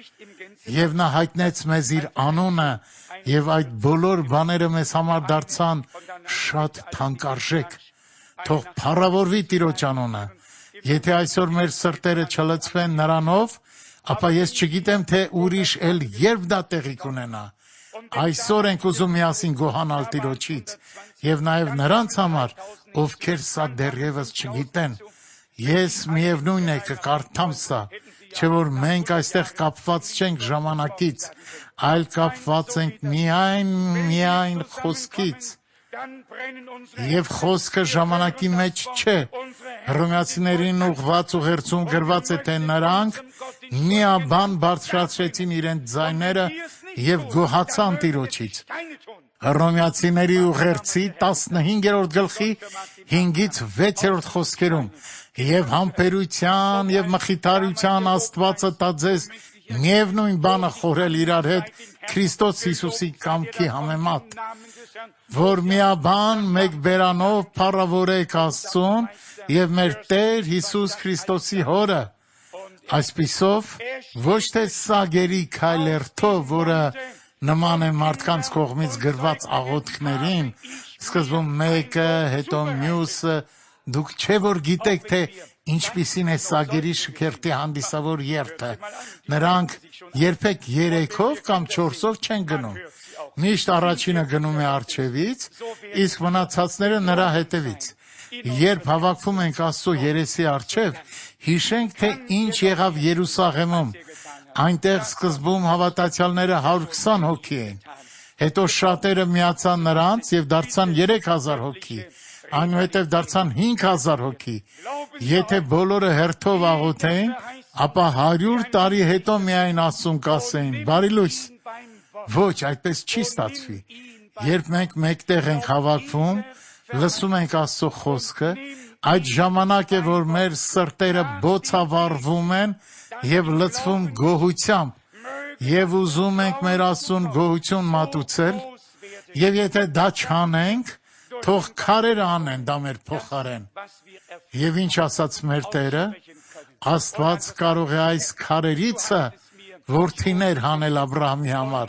և նա հայտնեց մեզ իր անունը, և այդ բոլոր բաները մեզ համար դարձան շատ թանկարժեք, թող փառավորվի Տիրոջ անունը, եթե այսօր մեր սրտերը չլցվեն նրանով, ապա ես չգիտեմ, թե ուրիշ էլ երբ դա տեղի կունենա, այսօր ենք ուզում միասին գոհանալ Տիրոջից, և նաև նրանց համար, ովքեր սա դեռևս չգիտեն, ես միևնույն է կկարդամ սա, չէ որ մենք այստեղ կապված չենք ժամանակից, այլ կապված ենք միայն, միայն խոսքից, և խոսքը ժամանակի մեջ չէ, Հռոմեացիներին ուղղված ուղերձում գրված է, թե նրանք միաբան բարձրացրեցին իրենց ձայները և գոհացան Տիրոջից, Հռոմեացիների ուղերձի տասնհինգերորդ գլխի հինգից վեցերորդ խոսքերում, և համբերության և մխիթարության Աստվածը տա ձեզ միևնույն բանը խորհել իրար հետ Քրիստոս Հիսուսի կամքի համեմատ, որ միաբան մեկ բերանով փառավորեք Աստծուն և մեր Տեր Հիսուս Քրիստոսի Հորը, այսպիսով ոչ թե սագերի քայլերթով, որը նման է մարդկանց կողմից գրված աղոթքներին, սկզբում մեկը, հետո մյուսը, դուք չէ որ գիտեք, թե ինչպիսին է սագերի շքերթի հանդիսավոր երթը, նրանք երբեք երեքով կամ չորսով չեն գնում, միշտ առաջինը գնում է առջևից, իսկ մնացածները նրա հետևից, երբ հավաքվում ենք Աստծո երեսի առջև, հիշենք, թե ինչ եղավ Երուսաղեմում, այնտեղ սկզբում հավատացյալները հարյուր քսան հոգի էին, հետո շատերը միացան նրանց և դարձան երեք հազար հոգի, այնուհետև դարձան հինգ հազար հոգի, եթե բոլորը հերթով աղոթեին, ապա հարյուր տարի հետո միայն Աստծուն կասեին, բարի լույս, ոչ, այդպես չի ստացվի, երբ մենք մեկտեղ ենք հավաքվում, լսում ենք Աստծո խոսքը, այդ ժամանակ է, որ մեր սրտերը բոցավառվում են և լցվում գոհությամբ, և ուզում ենք մեր Աստծուն գոհություն մատուցել, և եթե դա չանենք, թող քարերը անեն դա մեր փոխարեն, և ինչ ասաց մեր Տերը, Աստված կարող է այս քարերիցը որդիներ հանել Աբրահամի համար,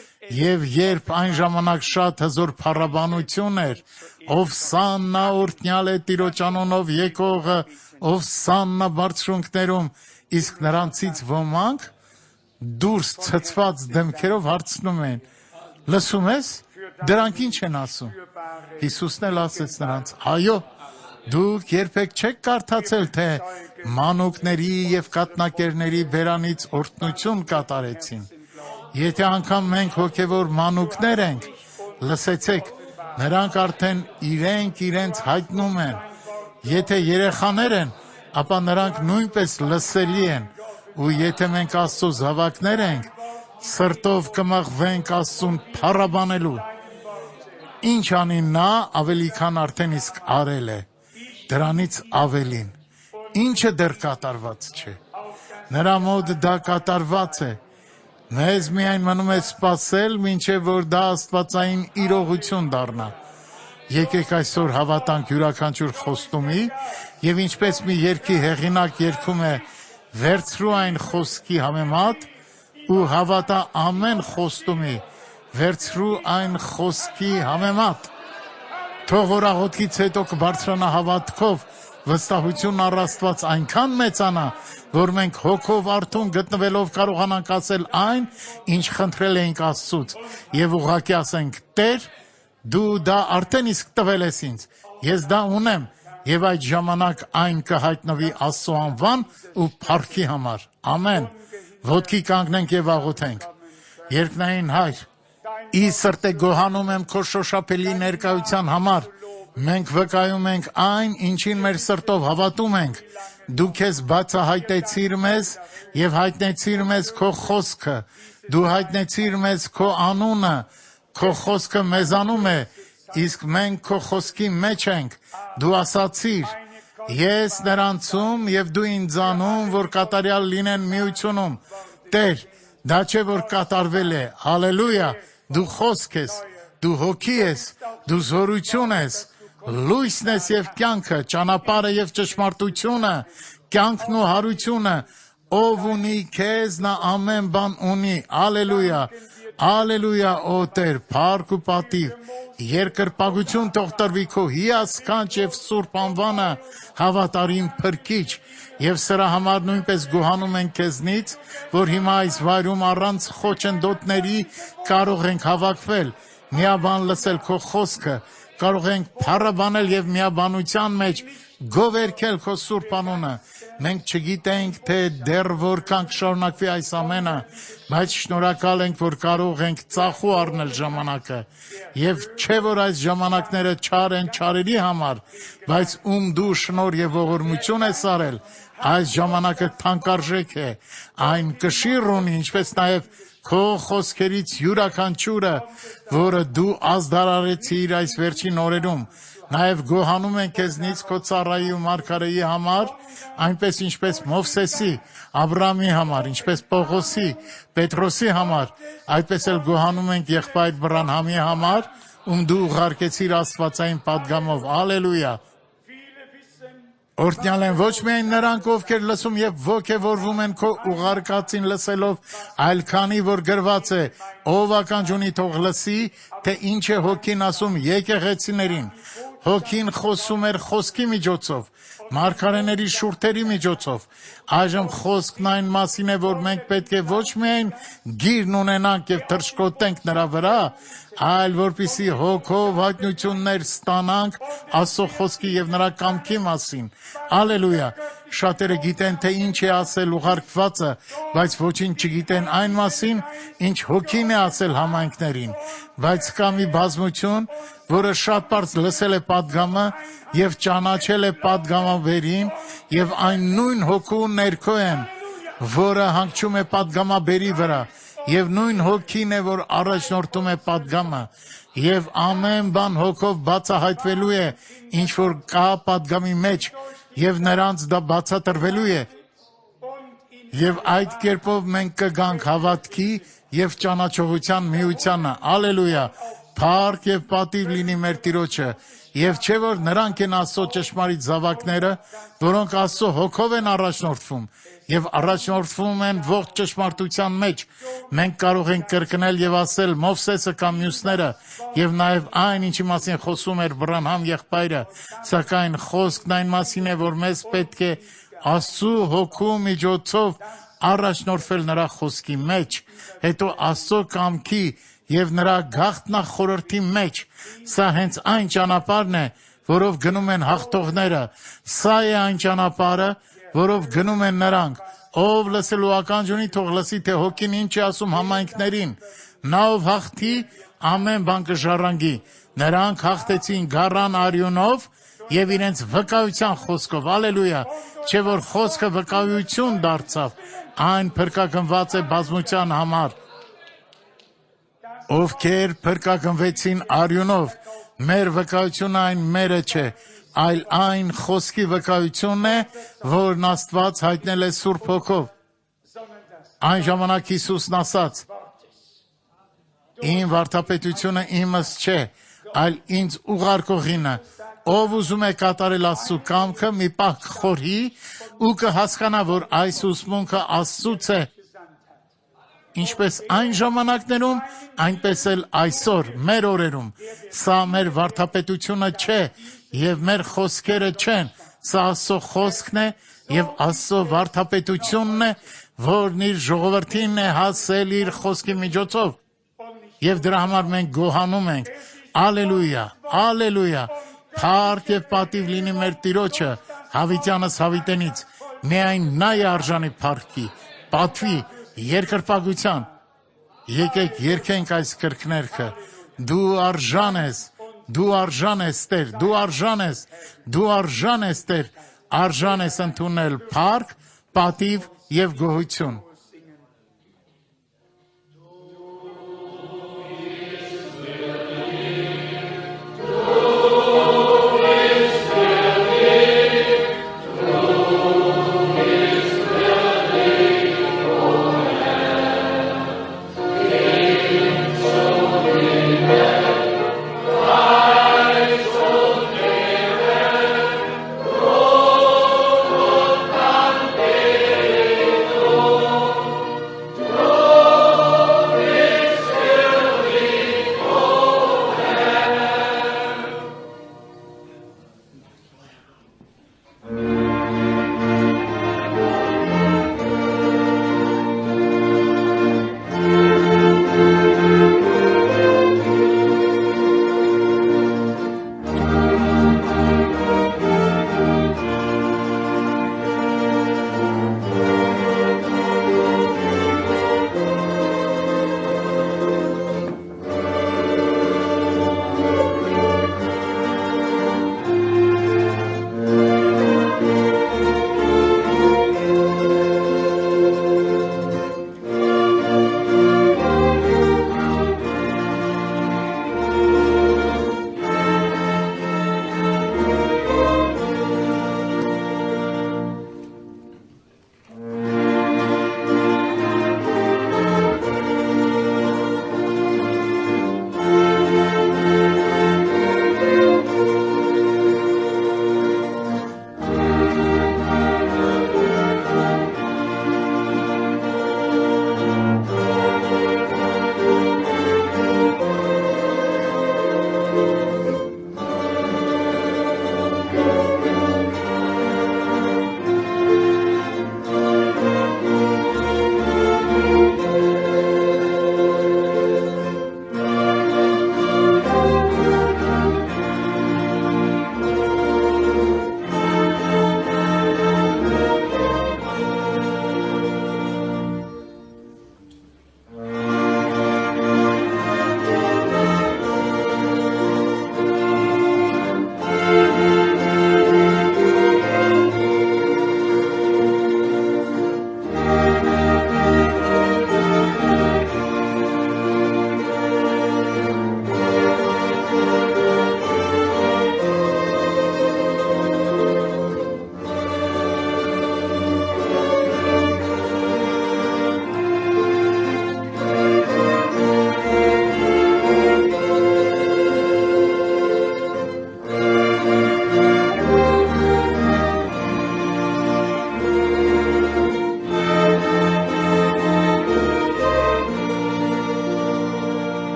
և երբ այն ժամանակ շատ հզոր փառաբանություն էր, ով սաննա օրհնյալ է Տիրոջ անունով եկողը, ով սաննա բարձրունքներում, իսկ նրանցից ոմանք դուրս ցցված դեմքերով հարցնում են, լսում ես, դրանք ինչ են ասում, Հիսուսն էլ ասեց նրանց, այո, դուք երբեք չեք կարդացել, թե մանուկների և կաթնակերների բերանից օրհնություն կատարեցին։ Եթե անգամ մենք հոգևոր մանուկներ ենք, լսեցեք, նրանք արդեն իրենք իրենց հայտնում են։ Եթե երեխաներ են, ապա նրանք նույնպես լսելի են, ու եթե մենք Աստծո զավակներ ենք, սրտով կմղվենք Աստծուն փառաբանելու։ Ինչ անի նա ավելի քան արդեն իսկ արել է, դրանից ավելին, ինչը դեռ կատարված չէ։ Նրա մոտ դա կատարված է, մեզ միայն մնում է սպասել, մինչև որ դա աստվածային իրողություն դառնա։ Եկեք այսօր հավատանք յուրաքանչյուր խոստումի, և ինչպես մի երգի հեղինակ երգում է, վերցրու այն խոսքի համեմատ ու հավատա ամեն խոստումի, վերցրու այն խոսքի համեմատ։ Թող որ աղոթքից հետո կբարձրանա հավատքով, վստահությունն առ Աստված այնքան մեծանա, որ մենք հոգով արթուն գտնվելով կարողանանք ասել այն, ինչ խնդրել էինք Աստծուց, և ուղղակի ասենք. Տեր, դու դա արդեն իսկ տվել ես ինձ, ես դա ունեմ, և այդ ժամանակ այն կհայտնվի Աստծո անվան ու փառքի համար։ Ամեն։ Ոտքի կանգնենք և աղոթենք։ Երկնային Հայր, ի սրտե գոհանում եմ քո շոշափելի ներկայության համար։ Մենք վկայում ենք այն, ինչին մեր սրտով հավատում ենք։ Դու քեզ բացահայտեցիր մեզ և հայտնեցիր մեզ քո խոսքը։ Դու հայտնեցիր մեզ քո անունը, քո խոսքը մեզանում է, իսկ մենք քո խոսքի մեջ ենք։ Դու ասացիր. ես նրանցում և դու ինձանում, որ կատարյալ լինեն միությունում։ Տեր, դա չէ, որ կատարվել է։ Հալելույա, դու խոսք ես, դու հոգի ես, դու զորություն ես, լույսն ես և կյանքը, ճանապարհը և ճշմարտությունը, կյանքն ու հարությունը, ով ունի քեզ, նա ամեն բան ունի։ Ալելույա, ալելույա, ո Տեր, փառք ու պատիվ, երկրպագություն թող տրվի քո հիասքանչ և սուրբ անվանը, հավատարիմ Փրկիչ, և սրա համար նույնպես գոհանում ենք քեզնից, որ հիմա այս վայրում առանց խոչընդոտների կարող ենք հավաքվել, միաբան լսել քո խոսքը, կարող ենք փառաբանել և միաբանության մեջ գովերգել քո սուրբ անունը։ Մենք չգիտենք, թե դեռ որքան կշարունակվի այս ամենը, բայց շնորհակալ ենք, որ կարող ենք ծախու առնել ժամանակը։ Եվ չէ, որ այս ժամանակները չար են չարերի համար, բայց ում դու շնորհ և ողորմություն ես արել, այս ժամանակը թանկարժեք է, այն կշիռ ունի, ինչպես նաև քո խոսքերից յուրաքանչյուրը, որը դու ազդարարեցիր այս վերջին օրերում։ Նաև գոհանում ենք քեզնից քո ծառայի ու մարգարեի համար, այնպես ինչպես Մովսեսի, Աբրահամի համար, ինչպես Պողոսի, Պետրոսի համար, այդպես էլ գոհանում ենք եղբայր Վրանհամի համար, ում դու ուղարկեցիր աստվածային պատգամով։ Ալելույա։ Օրհնյալ են ոչ միայն նրանք, ովքեր լսում և ոգևորվում են քո ուղարկածին լսելով, այլ քանի որ գրված է. ով ականջ ունի թող լսի, թե ինչ է հոգին ասում եկեղեցիներին։ Հոգին խոսում էր խոսքի միջոցով, մարգարեների շուրթերի միջոցով։ Այժմ խոսքն այն մասին է, որ մենք պետք է ոչ միայն գիրն ունենանք և թռչկոտենք նրա վրա, այլ որպեսզի հոգով հայտնություններ ստանանք Աստծո խոսքի և նրա կամքի մասին։ Ալելույա։ Շատերը գիտեն, թե ինչ է ասել ուղարկվածը, բայց ոչինչ չգիտեն այն մասին, ինչ հոգին է ասել համայնքներին։ Բայց կա մի բազմություն, որը շատ պարզ լսել է պատգամը և ճանաչել է պատգամաբերին, և այն նույն հոգու ներքո են, որը հանգչում է պատգամաբերի վրա, և նույն հոգին է, որ առաջնորդում է պատգամը, և ամեն բան հոգով բացահայտվելու է, ինչ որ կա պատգամի մեջ, և նրանց դա բացատրվելու է, և այդ կերպով մենք կգանք հավատքի և ճանաչողության միությանը։ Ալելույա, փառք և պատիվ լինի մեր Տիրոջը, և չէ որ նրանք են Աստծո ճշմարիտ զավակները, որոնք Աստծո հոգով են առաջնորդվում և առաջնորդվում են ողջ ճշմարտության մեջ։ Մենք կարող ենք կրկնել և ասել Մովսեսը կամ մյուսները, և նաև այն, ինչի մասին խոսում էր Վրանհամ եղբայրը, սակայն խոսքն այն մասին է, որ մեզ պետք է Աստծո հոգու միջոցով առաջնորդվել նրա խոսքի մեջ, հետո Աստծո կամքի և նրա գաղտնախորհրդի մեջ։ Սա հենց այն ճանապարհն է, որով գնում են հաղթողները։ Սա է այն ճանապարհը, որով գնում են նրանք, ով լսելու ականջ ունի, թող լսի, թե հոգին ինչ է ասում համայնքներին, նա ով հաղթի, ամեն բան կժառանգի, նրանք հաղթեցին գառան արյունով և իրենց վկայության խոսքով, ալելույա, չէ որ խոսքը վկայություն դարձավ, այն փրկագնված է բազմության համար, ովքեր փրկագնվեցին արյունով, մեր վկայությունը այն մերը չէ, այլ այն խոսքի վկայությունն է, որն Աստված հայտնել է Սուրբ Հոգով։ Այն ժամանակ Հիսուսն ասաց. Իմ վարդապետությունը իմս չէ, այլ ինձ ուղարկողինը, ով ուզում է կատարել Աստծու կամքը, մի պահ կխորհի ու կհասկանա, որ այս ուսմունքը Աստծուց է։ Ինչպես այն ժամանակներում, այնպես էլ այսօր, մեր օրերում, սա մեր վարդապետությունը չէ և մեր խոսքերը չեն, սա Աստծո խոսքն է և Աստծո վարդապետությունն է, որն իր ժողովրդին է հասել իր խոսքի միջոցով և դրա համար մենք գոհանում ենք, ալելույա, ալելույա, փառք և պատիվ լինի մեր Տիրոջը, հավիտյանս հավիտենից, միայն նա է արժանի փառքի, պատվի, երկրպագության, եկեք երգենք այս կրկներքը, դու արժան ես, դու արժան ես Տեր, դու արժան ես, դու արժան ես Տեր, արժան ես ընդունել փառք, պատիվ և գոհություն։